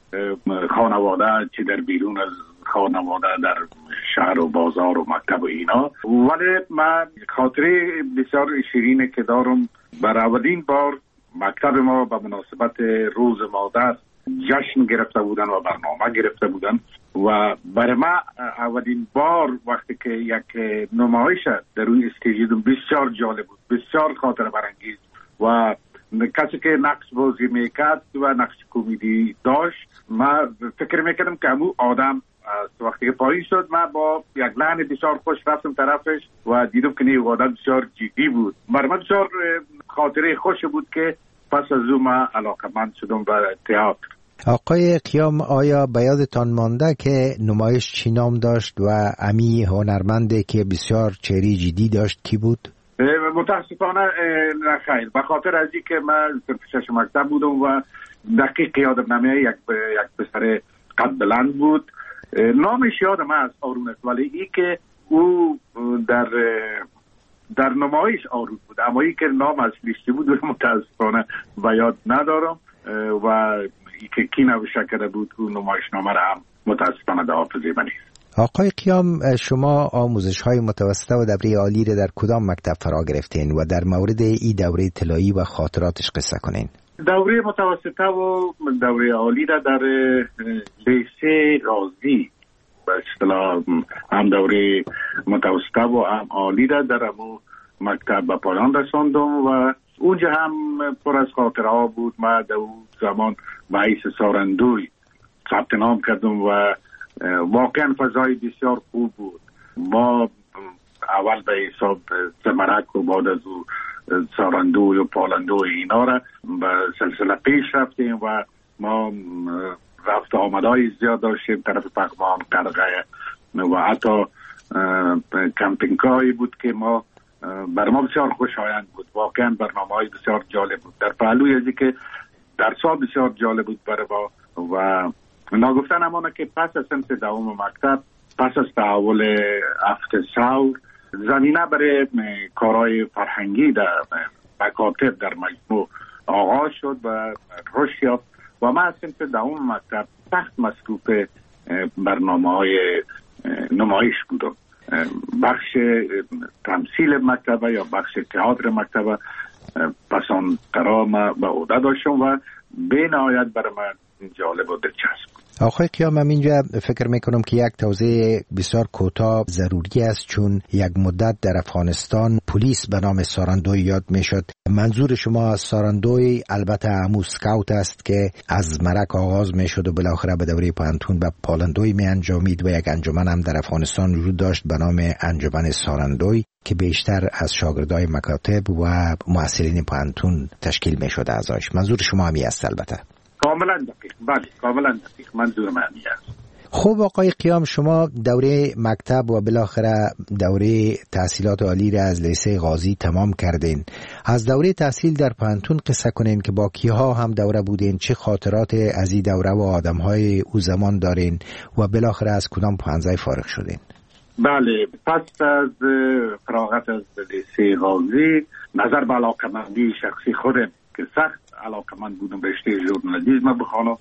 خانواده چی در بیرون از خانواده، در شهر و بازار و مکتب و اینا. ولی من خاطره بسیار شیرینه که دارم. برای اولین بار مکتب ما به مناسبت روز مادر جشن گرفته بودن و برنامه گرفته بودن و برای ما اولین بار وقتی که یک نمایش در روی استیج دیدم بسیار جالب بود، بسیار خاطره برانگیز و کسی که نقش بازی میکرد و نقش کمدی داشت، من فکر میکردم که همون آدم وقتی که پایین شد، من با یک لحن بسیار خوش رفتم طرفش و دیدم که نه، آدم بسیار جدی بود. برای من بسیار خاطره خوش بود که پس از اون من علاقه‌مند شدم به تئاتر. آقای قیام، آیا به یادتان مانده که نمایش چی نام داشت و امی هنرمنده که بسیار چهره جدی داشت کی بود؟ متاسفانه نه خیر، به خاطر از این که من در شش مکتب بودم و دقیق یادم نمیاد. یک پسر قد بلند بود، نامش یادم است، آرون است، ولی این که او در نمایش آرون بود، اما این که نام اصلیش بود متاسفانه به یاد ندارم و این که کی نوشته کرده بود اون نمایشنامه را هم متاسفانه در حافظه من نیست. آقای قیام، شما آموزش های متوسطه و دوره عالی را در کدام مکتب فرا گرفتین و در مورد این دوره طلایی و خاطراتش قصه کنین؟ دوره متوسطه و دوره عالی را در لیسه رازی، به اصطلاح هم دوره متوسطه و هم عالی را در همون مکتب به پایان رساندم و اونجا هم پر از خاطره ها بود. من در اون زمان به حیث سارندوی ثبت نام کردم و واقعا فضای بسیار خوب بود. ما اول به حساب زمرک و بعد از او سارندوی و پالندوی اینا را به سلسله پیش رفتیم و ما رفت آمدهای زیاد داشتیم طرف پغمان، قرقه و حتی کمپینگ‌هایی بود که ما بر ما بسیار خوشایند بود. واقعا برنامه‌های بسیار جالب بود. در پهلوی ازی که در سال بسیار جالب بود برای ما و ناگفتن همانه که پس از سنت دوم مکتب پس از تحول هفت ثور زمینه برای کارهای فرهنگی در مکاتب در مجموع آغاز شد و رشد یافت و من از صنف دوم مکتب سخت مصروف برنامه‌های نمایش بودم. بخش تمثیل مکتبه یا بخش تئاتر مکتبه پسانترا ما به عهده داشتم و به نهایت برای من جالب و دلچسب. آقای قیام، من اینجا فکر میکنم که یک توضیح بسیار کوتاه ضروری است، چون یک مدت در افغانستان پلیس به نام ساراندوی یاد میشد. منظور شما از ساراندوی البته همون سکاوت است که از مرک آغاز میشد و بالاخره به دوره پانتون به پالندوی می انجامید و یک انجمن هم در افغانستان وجود داشت به نام انجمن ساراندوی که بیشتر از شاگردای مکاتب و مؤثرین پانتون تشکیل میشد اعضایش. منظور شما همی است البته؟ کاملا دقیق. بله کاملا دقیق، منظور من است. خب آقای قیام، شما دوره مکتب و بالاخره دوره تحصیلات عالی را از لیسه غازی تمام کردین. از دوره تحصیل در پانتون قصه کنین که با کیها هم دوره بودین، چه خاطرات از این دوره و آدمهای او زمان دارین و بالاخره از کدام پانزه فارغ شدین؟ بله، پس از فراغت از لیسه غازی نظر به علاقمندی شخصی خودم که سخت علاقمند بودم رشته ژورنالیسم بخوانم،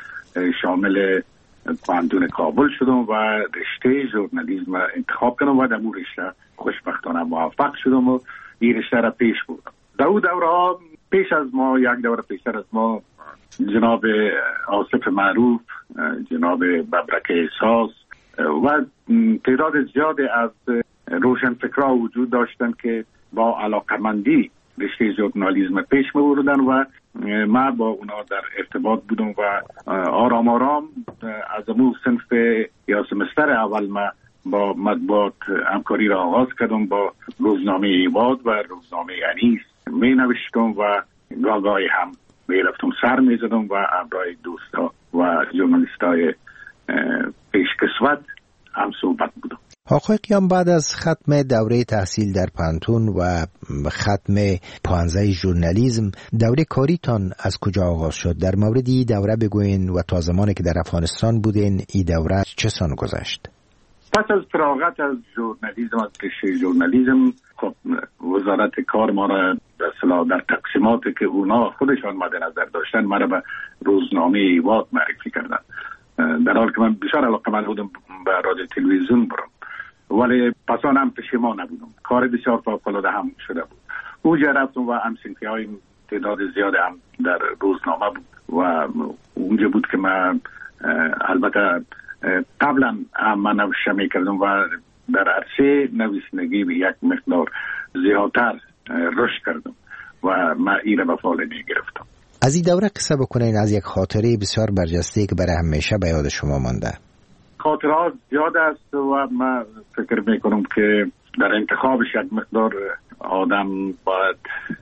شامل پانتون کابل شدم و رشته ژورنالیسم انتخاب کردم و در اون رشته خوشبختانه موفق شدم و این رشته را پیش بردم. در اون دوره پیش از ما، یک دوره پیشتر از ما، جناب آصف معروف، جناب ببرک احساس و تعداد زیاد از روشنفکرها وجود داشتن که با علاقمندی رشته ژورنالیسم پیش می‌بردن و ما با اونا در ارتباط بودم و آرام آرام از امو صنف یا سمستر اول ما با مطبوعات همکاری را آغاز کردم. با روزنامه ایواد و روزنامه انیس می نوشتم و گاهی هم می رفتم سر می زدم و همراه دوستا و ژورنالیستای پیشکسوت هم صحبت بودم. آقای قیام، بعد از ختم دوره تحصیل در پانتون و ختم پانزه ژورنالیسم، دوره کاریتان از کجا آغاز شد؟ در مورد این دوره بگوین و تا زمانی که در افغانستان بودین این دوره چه سان گذشت؟ پس از فراغت از ژورنالیسم، از رشته ژورنالیسم، خب وزارت کار ما را در تقسیماتی که اونا خودشان مد نظر داشتن ما را به روزنامه ایواد معرفی کردن، در حال که من بسیار علاقه‌مند بودم به رادیو تلویزیون برم، ولی پسان هم پشیمان نبودم. کار بسیار فوق‌العاده هم شده بود. اونجا رفتم و همسنفی‌های تعداد زیاد هم در روزنامه بود و اونجا بود که من البته قبلا من نوشته می‌کردم و در عرصه نویسندگی به یک مقدار زیادتر رشد کردم و من این را به فعالیت گرفتم. از این دوره قصه بکنین، از یک خاطره بسیار برجسته که برای همیشه به یاد شما مانده. خاطرات زیاد است و من فکر میکنم که در انتخابش یک مقدار آدم باید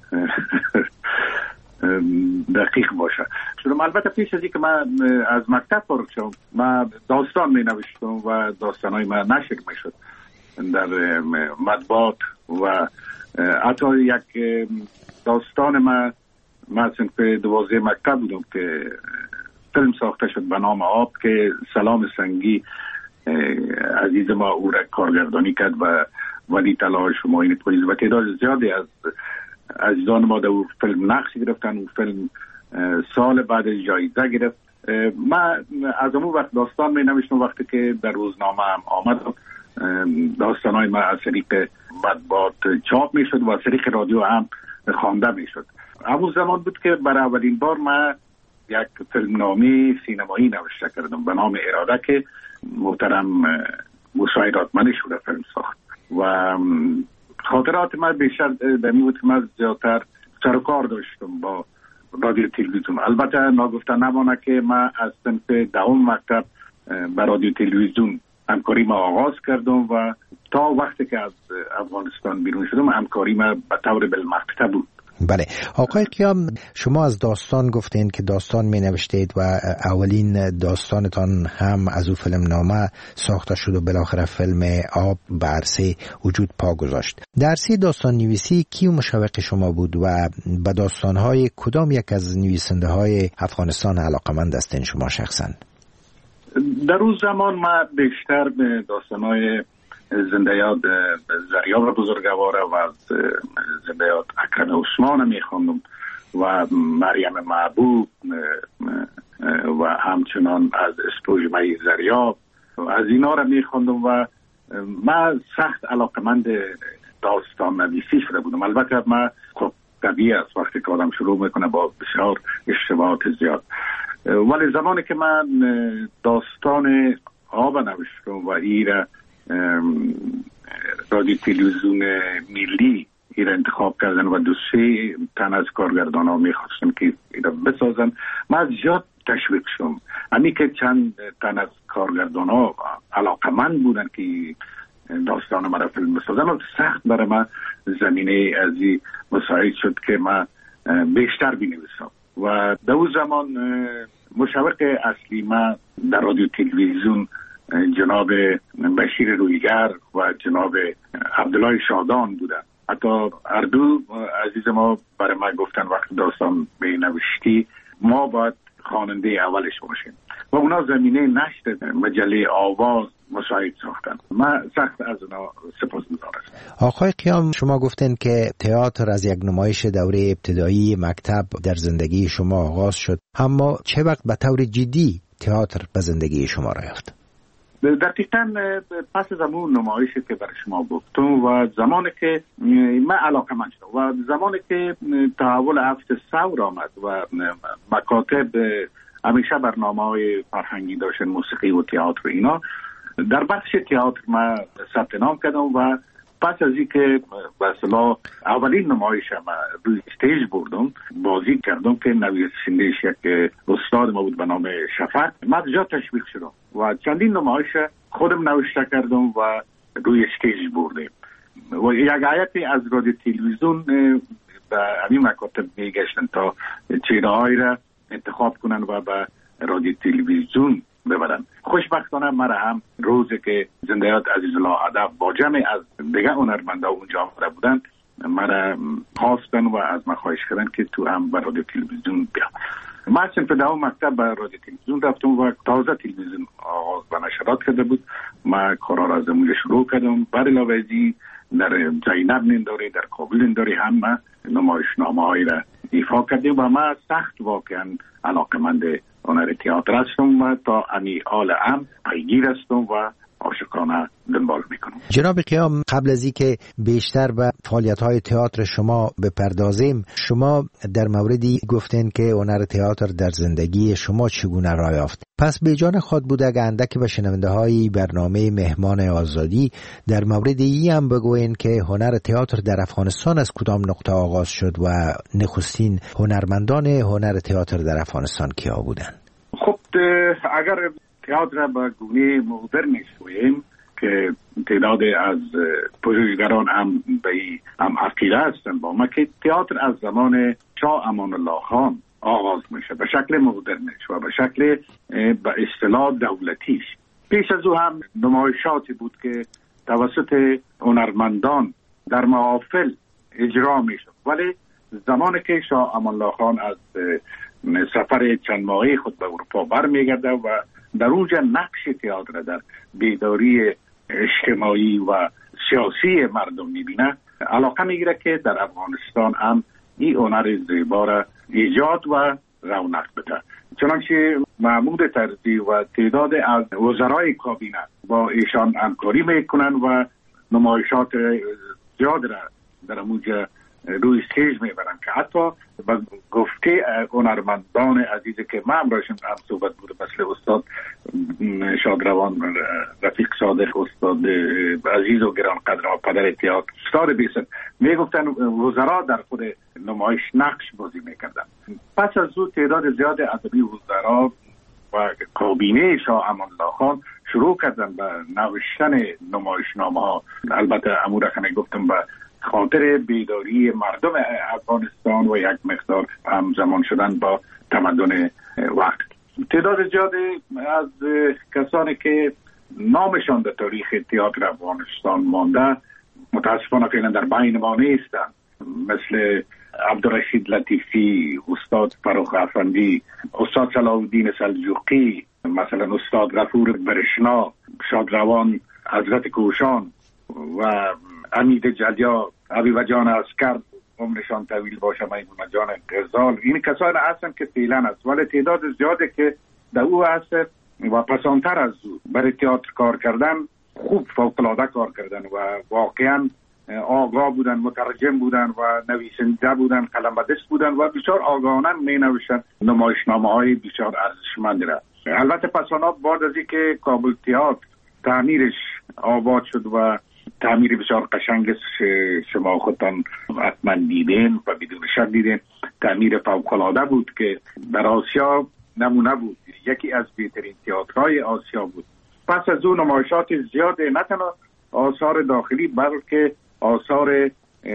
دقیق باشه. چون البته پیش از اینکه من از مکتب فارغ شدم من داستان می نوشتم و داستانهای من نشر می شد در مطبوعات و حتی یک داستان من صنف 12 مکتب بودم که فیلم ساخته شد به نام آب که سلام سنگی عزیز ما او را کارگردانی کرد و ولی طلای شماین پلیس و تعداد زیادی از عزیزان ما در او فیلم نقش گرفتن. اون فیلم سال بعد جایزه گرفت. من از اون وقت داستان می نوشتم، وقتی که در روزنامه هم آمد داستانهای ما از طریق مطبوعات چاپ می شد و از طریق رادیو هم خوانده می شد. همون زمان بود که برای اولین بار من یک فیلمنامه سینمایی نوشته کردم به نام اراده که محترم موسی رادمنی شده فیلم ساخت و خاطرات من بیشتر دمی بود که من زیادتر سر و کار داشتم با رادیو تلویزیون. البته ناگفته نمانه که من از صنف دوم مکتب به رادیو تلویزیون همکاری ما آغاز کردم و تا وقتی که از افغانستان بیرون شدم همکاری ما به طور بالمقطع بود. بله آقای قیام، شما از داستان گفتین که داستان می نوشتید و اولین داستانتان هم از او فیلم نامه ساخته شد و بالاخره فیلم آب به عرصه وجود پا گذاشت. در عرصه داستان نویسی کی مشوق شما بود و به داستانهای کدام یک از نویسنده های افغانستان علاقمند هستین شما شخصا؟ در اون زمان من بیشتر به داستان‌های زنده یاد زریاب بزرگوار و از زنده یاد اکرم عثمان میخوندم و مریم محبوب و همچنان از اسپوژمه زریاب از اینا را میخوندم و من سخت علاقمند داستان نویسی شده بودم. البته من خب طبیعی است وقتی که آدم شروع میکنه با بسیار اشتباهات زیاد، ولی زمانی که من داستان آب نوشتم و ایره رادیو تلویزیون ملی ایره انتخاب کردن و 2-3 تن از کارگردان ها میخواستن که ایره بسازن، من زیاد تشویق شدم. همین که چند تن از کارگردان ها علاقمند بودن که داستان مرا فیلم بسازن و سخت برای من زمینه ازی مساعد شد که من بیشتر بنویسم. و در اون زمان مشاور اصلی من در رادیو تلویزیون جناب بشیر رویگر و جناب عبدالله شادان بودن. حتی اردو عزیز ما برای من گفتن وقتی داستان بنوشتی ما باید خواننده اولش باشیم و اونا زمینه نشر مجله آواز مساعد ساختن. من سخت از اونا سپاسگزارم. آقای قیام، شما گفتن که تئاتر از یک نمایش دوره ابتدایی مکتب در زندگی شما آغاز شد، اما چه وقت به طور جدی تئاتر به زندگی شما را یافت؟ دقیقاً پس از اون نمایشی که برای شما گفتم و زمانی که من علاقه‌مند شدم و زمانی که تحول هفت ثور آمد و مکاتب همیشه برنامه‌های فرهنگی داشتن، موسیقی و تئاتر اینا، در بخش تئاتر من ثبت نام کردم و پس از اینکه به اصطلاح اولین نمایش ما روی استیج بردم بازی کردم که نویسنده‌اش یک استاد ما بود به نام شفق، من جا تشویق شدم و چندین نمایش خودم نوشته کردم و روی استیج بردیم و یک عایتی از رادیو تلویزیون به همین مکاتب میگشتن تا چهره‌هایی را انتخاب کنن و به رادیو تلویزیون ببرن. خوشبختانه مرا هم روزی که زنده یاد عزیزالله ادب با جمع از دیگه هنرمندا اونجا آمده بودن مرا خواستن و از من خواهش کردن که تو هم به رادیو تلویزیون بیا. من صنف دوم مکتب به رادیو تلویزیون رفتم و تازه تلویزیون آغاز به نشرات کرده بود. من کارا را از اونجا شروع کردم. بر علاوه از در زینب ننداری، در کابل ننداری هم من نمایشنامه‌هایی را ایفا کردیم و من سخت واقعا علاقه‌مند هنر تئاتر هستم و تا حال هم پیگیر هستم و عاشقانه دنبال میکنم. جناب قیام، قبل از اینکه بیشتر به فعالیت‌های تئاتر شما بپردازیم، شما در موردی گفتین که هنر تئاتر در زندگی شما چگونه راه یافت. پس به جان خود بود اگه اندکی به شنونده‌های برنامه مهمان آزادی در مورد این هم بگوین که هنر تئاتر در افغانستان از کدام نقطه آغاز شد و نخستین هنرمندان هنر تئاتر در افغانستان کیا بودند؟ خب اگر تئاتر با گونه مدرن شویم که تعداد از پژوهشگران هم به هم عقیده هستند با ما که تئاتر از زمان شاه امان الله خان آغاز میشه به شکل مدرنش و به شکل به اصطلاح دولتیش. پیش از او هم نمایشاتی بود که توسط هنرمندان در محافل اجرا میشد، ولی زمانی که شاه امان الله خان از سفر چند ماهه خود به اروپا برمیگرده و در اونجا نقش تئاتر در بیداری اجتماعی و سیاسی مردم میبینه، علاقه میگیره که در افغانستان هم این هنر زیبا را ایجاد و رونق بده. چنانچه محمود طرزی و تعداد از وزرای کابینه با ایشان همکاری میکنن و نمایشات زیاد را در اونجا روی استیج میبرن که حتی با گفته هنرمندان عزیزی که من برایشون هم صحبت بوده، مثل استاد شادروان رفیق صادق، استاد عزیز و گرانقدر و پدر تئاتر استاد بیسن، میگفتن وزرا در خود نمایش نقش بازی میکردن. پس از او تعداد زیاد ادبی وزرا و کابینه شاه امان الله خان شروع کردن به نوشتن نمایشنامه ها. البته امور که گفتم به خاطر بیداری مردم افغانستان و یک مقدار همزمان شدن با تمدن وقت. تعداد زیادی از کسانی که نامشان در تاریخ تئاتر افغانستان مانده متاسفانه فعلا در بین ما نیستند، مثل عبدالرشید لطیفی، استاد فروخ افندی، استاد صلاح الدین سلجوقی، مثلا استاد غفور برشنا، شادروان حضرت کوشان و امید جلیا، حبیب جان عسکر عمرشان طویل باشه، میمون جان غزال، این کسانی هستن که فعلا است، ولی تعداد زیاده که در او هست و پسانتر از او برای تئاتر کار کردن، خوب فوق‌العاده کار کردن و واقعا آگاه بودن، مترجم بودن و نویسنده بودن، قلم‌دست بودن و بسیار آگاهانه می نوشتن نمایشنامه‌های بسیار ارزشمند را. البته پسانا بعد از اینکه کابل تئاتر تعمیرش آباد شد و تعمیر بسیار قشنگ شما خودتان حتما دیدین و بدون شک دیدین، تعمیر فوق‌العاده بود که در آسیا نمونه بود، یکی از بهترین تئاترهای آسیا بود. پس از اون نمایشات زیاد، نه تنها آثار داخلی بلکه آثار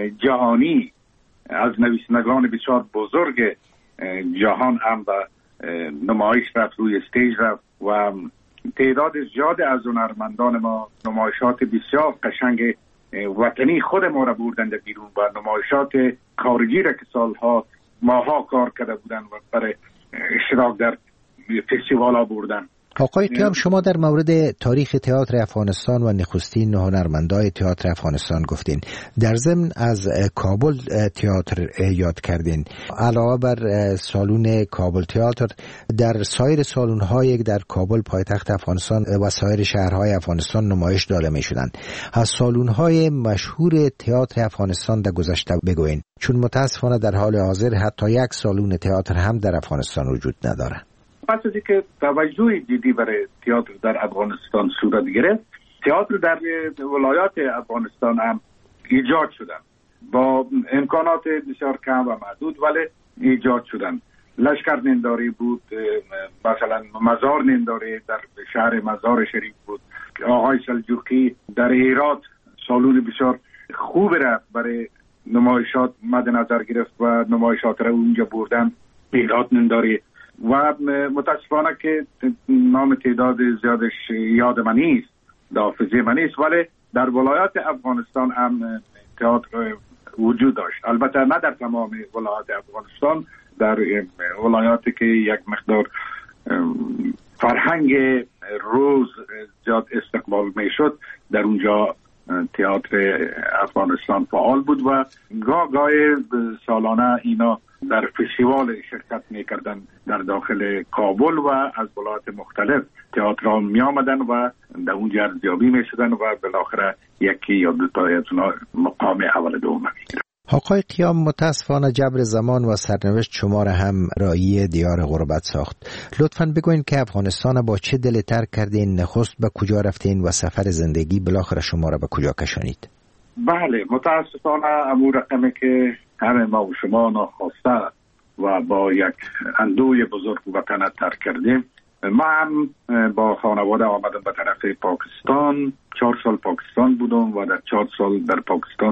جهانی از نویسندگان بسیار بزرگ جهان هم به نمایش رفت، روی استیج رفت و تعداد زیاد از هنرمندان ما نمایشات بسیار قشنگ وطنی خود ما را بردند بیرون و نمایشات خارجی را که سالها ماها کار کرده بودن و برای اشتراک در فستیوال ها بردن. آقای قیام، شما در مورد تاریخ تئاتر افغانستان و نخستین هنرمندای تئاتر افغانستان گفتین. در ضمن از کابل تئاتر یاد کردین. علاوه بر سالن کابل تئاتر، در سایر سالن‌های در کابل پایتخت افغانستان و سایر شهرهای افغانستان نمایش داده می‌شدند. از سالن‌های مشهور تئاتر افغانستان در گذشته بگوین، چون متأسفانه در حال حاضر حتی یک سالن تئاتر هم در افغانستان وجود نداره. پس از اینکه توجه جدی برای تئاتر در افغانستان صورت گرفت، تئاتر در ولایات افغانستان هم ایجاد شدن با امکانات بسیار کم و محدود، ولی ایجاد شدن. لشکر ننداری بود، مثلا مزار ننداری در شهر مزار شریف بود، آقای سلجوقی در هرات سالون بسیار خوب را برای نمایشات مد نظر گرفت و نمایشات را اونجا بردن، هرات ننداری. و متاسفانه که نام تعداد زیادش یاد من نیست، حافظه من نیست، ولی در ولایات افغانستان هم تئاتر وجود داشت. البته نه در تمام ولایات افغانستان، در ولایاتی که یک مقدار فرهنگ روز زیاد استقبال می شد، در اونجا تئاتر افغانستان فعال بود و گاه سالانه اینا در فستیوال شرکت می‌کردن در داخل کابل و از ولایات مختلف تئاترها می آمدن و در اونجا ارزیابی می‌شدن و بالاخره یکی یا دو تا از اونها مقام اول دوم می‌گیرن. آقای قیام، متاسفانه جبر زمان و سرنوشت شما را هم راهی دیار غربت ساخت. لطفاً بگوین که افغانستان با چه دلی ترک کردین، نخست به کجا رفتین و سفر زندگی بالاخره شما را به کجا کشانید؟ بله، متاسفانه امور رقمی که همه ما و شما ناخواسته و با یک اندوه بزرگ وطن ترک کردیم. ما هم با خانواده آمدم به طرف پاکستان. 4 سال پاکستان بودم و در 4 سال در پاکستان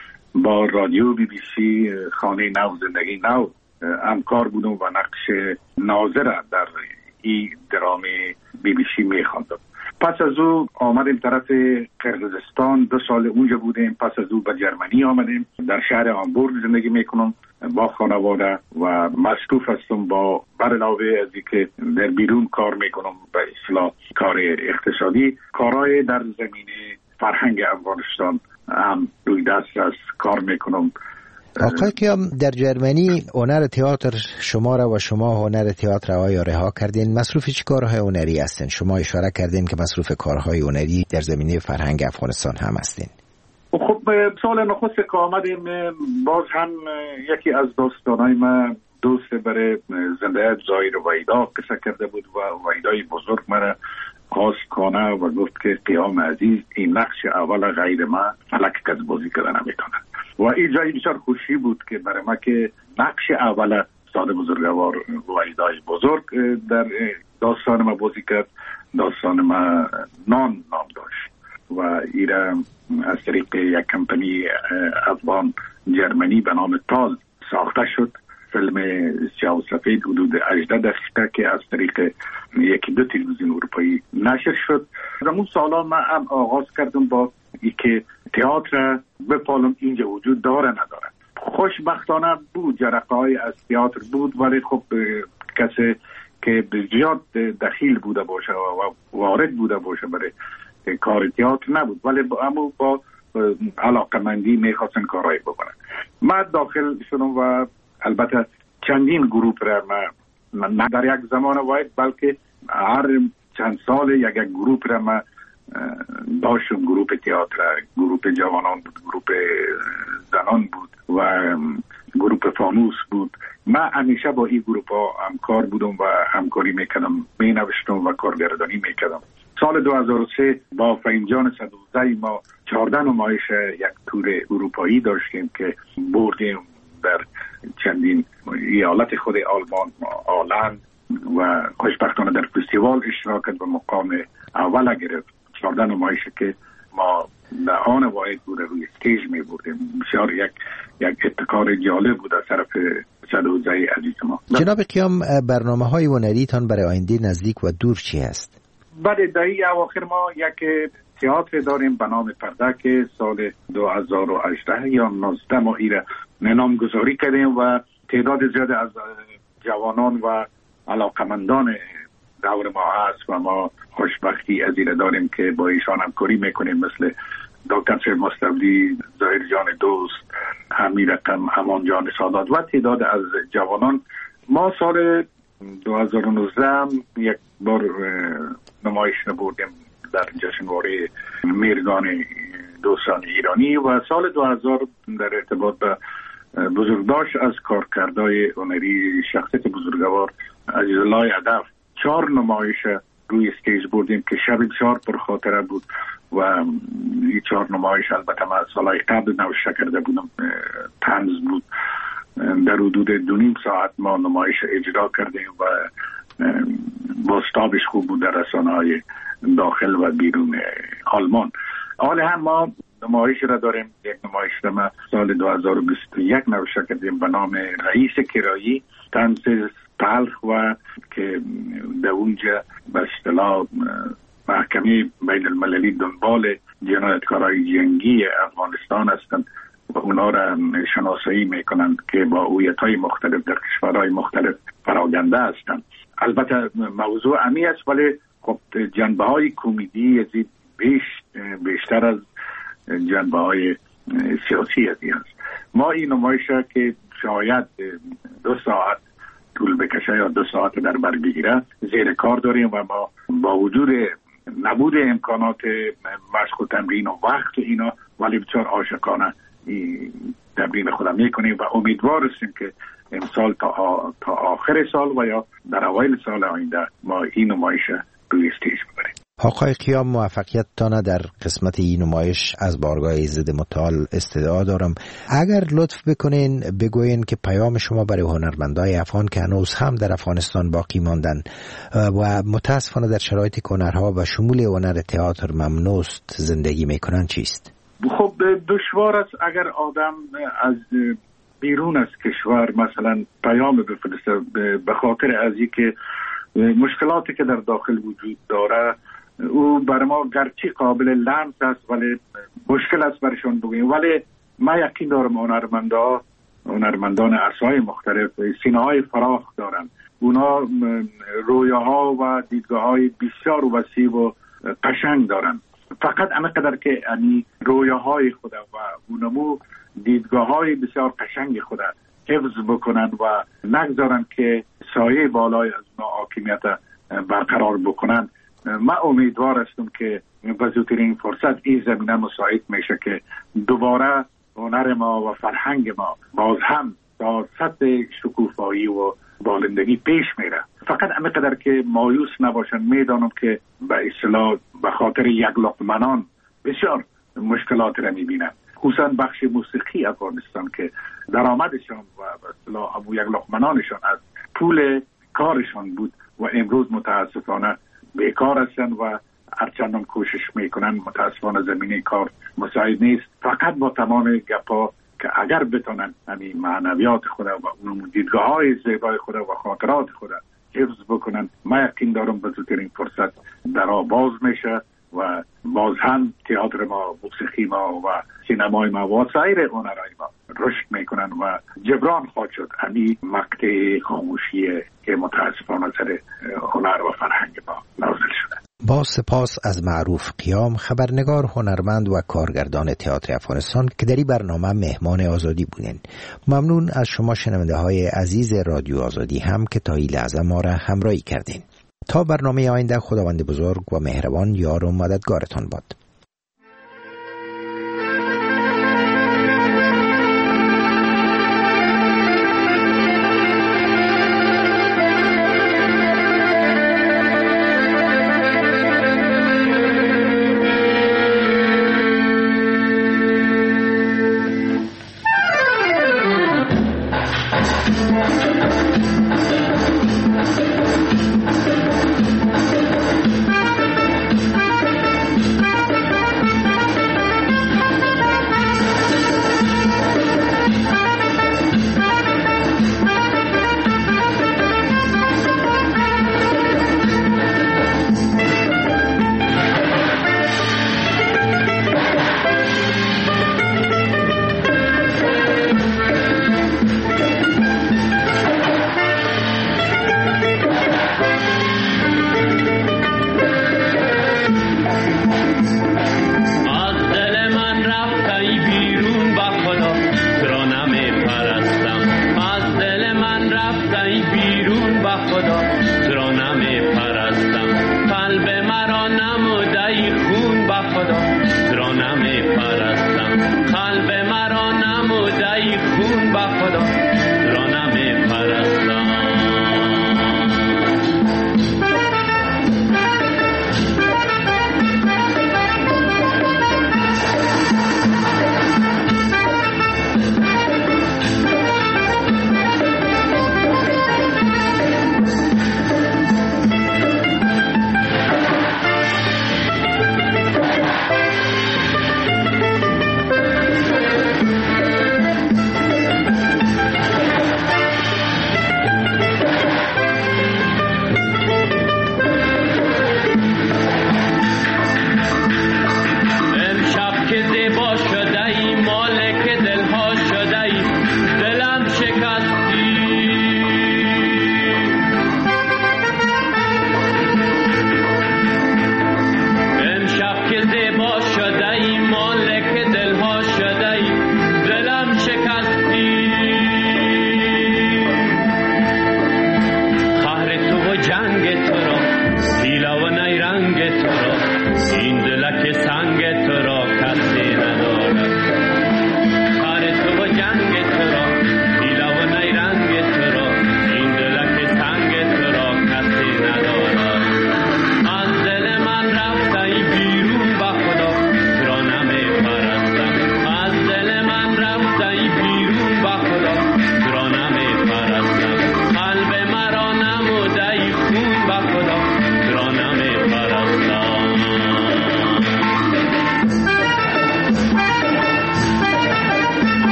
با رادیو BBC خانه نو زندگی نو همکار بودم و نقش ناظر در این درامه BBC میخواندم. پس از او آمدیم طرف قرقیزستان، 2 سال اونجا بودیم. پس از او به جرمنی آمدیم، در شهر هامبورگ زندگی میکنم با خانواده و مصروف هستم با بر علاوه از اینکه در بیرون کار میکنم به اصلاح کار اقتصادی، کارهای در زمینه فرهنگ افغانستان هم روی دست است کار میکنم. آقای قیام، در جرمنی هنر تئاتر شما را و شما هنر تئاتر آیا رها کردین؟ مصروف چه کارهای هنری هستین؟ شما اشاره کردین که مصروف کارهای هنری در زمینه فرهنگ افغانستان هم هستین. خب سال نخست که آمدیم باز هم یکی از دوستانای من دوست برای زنده زایر ویدا قصه کرده بود و ویدای بزرگ مرا خواست کنه و گفت که قیام عزیز این نقش اول غیر من فلک کس بازی کردن میتونه و این جایی بسیار خوشی بود که برای ما که نقش اول استاد بزرگوار ویدای بزرگ در داستان ما بازی کرد. داستان ما نام داشت و ایره از طریق یک کمپانی افغان جرمنی به نام تال ساخته شد. فیلم سیاه و سفید حدود 18 دقیقه که از طریق یکی دو تلویزیون اروپایی نشر شد. در اون سالا من هم آغاز کردم با اینکه تئاتر بپالم اینجا وجود داره نداره. خوشبختانه بود، جرقه های از تئاتر بود ولی خب کسی که زیاد دخیل بوده باشه و وارد بوده باشه برای کار تئاتر نبود، ولی با علاقمندی میخواستن کارایی بکنن. من داخل شدم و البته چندین گروپ را من نه در یک زمان واحد بلکه هر چند سال یک گروپ را من داشتم. گروپ تئاتر، گروپ جوانان بود، گروپ زنان بود و گروپ فانوس بود. من همیشه با این گروپ ها همکار بودم و همکاری میکردم، مینوشتم و کارگردانی میکردم. سال 2003 با فهیم جان صدوزی ما 14 نمایش یک تور اروپایی داشتیم که بردیم در چندین ایالت خود آلمان، آلند و خوشبختانه در فستیوال اشتراک و مقام اول گرفت. 14 نمایش که ما در آن واحد بوده روی استیج می بردیم. بسیار یک ابتکار جالب بود از طرف صدوزی عزیز ما. جناب قیام، برنامه های هنریتان برای آینده نزدیک و دور چی است؟ بعد دهی اواخر ما یک تئاتر داریم به نام پرده که سال 2018 یا 19 ما ایره نامگذاری کردیم و تعداد زیاد از جوانان و علاقمندان دور ما هست و ما خوشبختی از ایره داریم که با ایشان همکاری میکنیم، مثل دکتر شیر مستولی، ظاهر جان دوست، حمید رقم، امان جان سادات و تعداد از جوانان. ما سال 2019 یک بار نمایش نبردیم در جشنواره میرگان دوستان ایرانی و سال 2000 در ارتباط به بزرگداشت از کارکردهای هنری شخصیت بزرگوار عزیزالله هدف 4 نمایش روی استیج بردیم که شب بسیار پرخاطره بود و این 4 نمایش البته من سالهای قبل نوشته کرده بودم، طنز بود. در حدود 2.5 ساعت ما نمایش اجرا کردیم و بازتابش خوب بود در رسانه‌های داخل و بیرون آلمان. حال هم ما نمایش را داریم، یک نمایش را ما سال 2021 نوشته کردیم به نام رئیس کرایی، طنز تلخ و که در اونجا به اصطلاح محکمه بین المللی دنبال جنایتکارای جنگی افغانستان هستند و اونا را شناسایی میکنند که با هویت‌های مختلف در کشورهای مختلف پراگنده هستند. البته موضوع عمیق است ولی خب جنبه‌های کمدی یزید بیشتر از جنبه‌های سیاسی هست. ما این نمایش که شاید 2 ساعت طول بکشه یا 2 ساعت در بر بگیره زیر کار داریم و ما با وجود نبود امکانات مشق و تمرین و وقت اینا ولی بسیار عاشقانه تمرین خودم میکنیم و امیدوار هستیم که امسال تا آخر سال و یا در اوایل سال آینده ما این نمایش روی استیج ببریم. آقای قیام، موفقیت تانه در قسمت این نمایش از بارگاه ضد متعال استدعا دارم. اگر لطف بکنین بگوین که پیام شما برای هنرمندای افغان که هنوز هم در افغانستان باقی ماندن و متاسفانه در شرایط هنرها و شمول هنر تئاتر ممنوست زندگی میکنن چیست؟ خب دشوار است اگر آدم از بیرون از کشور مثلا پیام بفرسته به خاطر از اینکه مشکلاتی که در داخل وجود داره او بر ما گرچه قابل لمس است ولی مشکل است برشان بگوییم. ولی من یقین دارم هنرمندان عرصه‌های مختلف سینه‌های فراخ دارن، اونا رویاها و دیدگاه‌های بسیار وسیع و قشنگ دارن. فقط همینقدر که رویاهای خود و اونمو دیدگاه‌های بسیار قشنگ خود حفظ بکنن و نگذارن که سایه بالای از اونا حاکمیت برقرار بکنن. من امیدوار هستم که به زودترین فرصت این زمینه مساعد میشه که دوباره هنر ما و فرهنگ ما باز هم تا سطح شکوفایی و بالندگی پیش میره. فقط همینقدر که مایوس نباشن. میدانم که به اصطلاح به خاطر یک لقمنان بسیار مشکلات را میبینن، خصوصا بخش موسیقی افغانستان که درآمدشان و به اصطلاح ابو یک لقمنانشان از پول کارشان بود و امروز متاسفانه بیکار هستند و هرچندان کوشش میکنن متاسفانه زمینه کار مساعد نیست. فقط با تمام گپا که اگر بتونن همین معنویات خود و اون دیدگاه‌های زیبای خود و خاطرات خود حفظ بکنن، من یقین دارم به زودترین فرصت درا باز میشه و باز هم تئاتر ما، موسیقی ما و سینمای ما و سایر هنرهای ما رشد میکنن و جبران خواهد شد همین مقطع خاموشی که متاسفانه سر هنر و فرهنگ ما نازل شده. با سپاس از معروف قیام، خبرنگار، هنرمند و کارگردان تئاتر افغانستان که در این برنامه مهمان آزادی بودین. ممنون از شما شنونده های عزیز رادیو آزادی هم که تا این لحظه ما را همراهی کردین. تا برنامه آینده، خداوند بزرگ و مهربان یار و مددگارتان باد.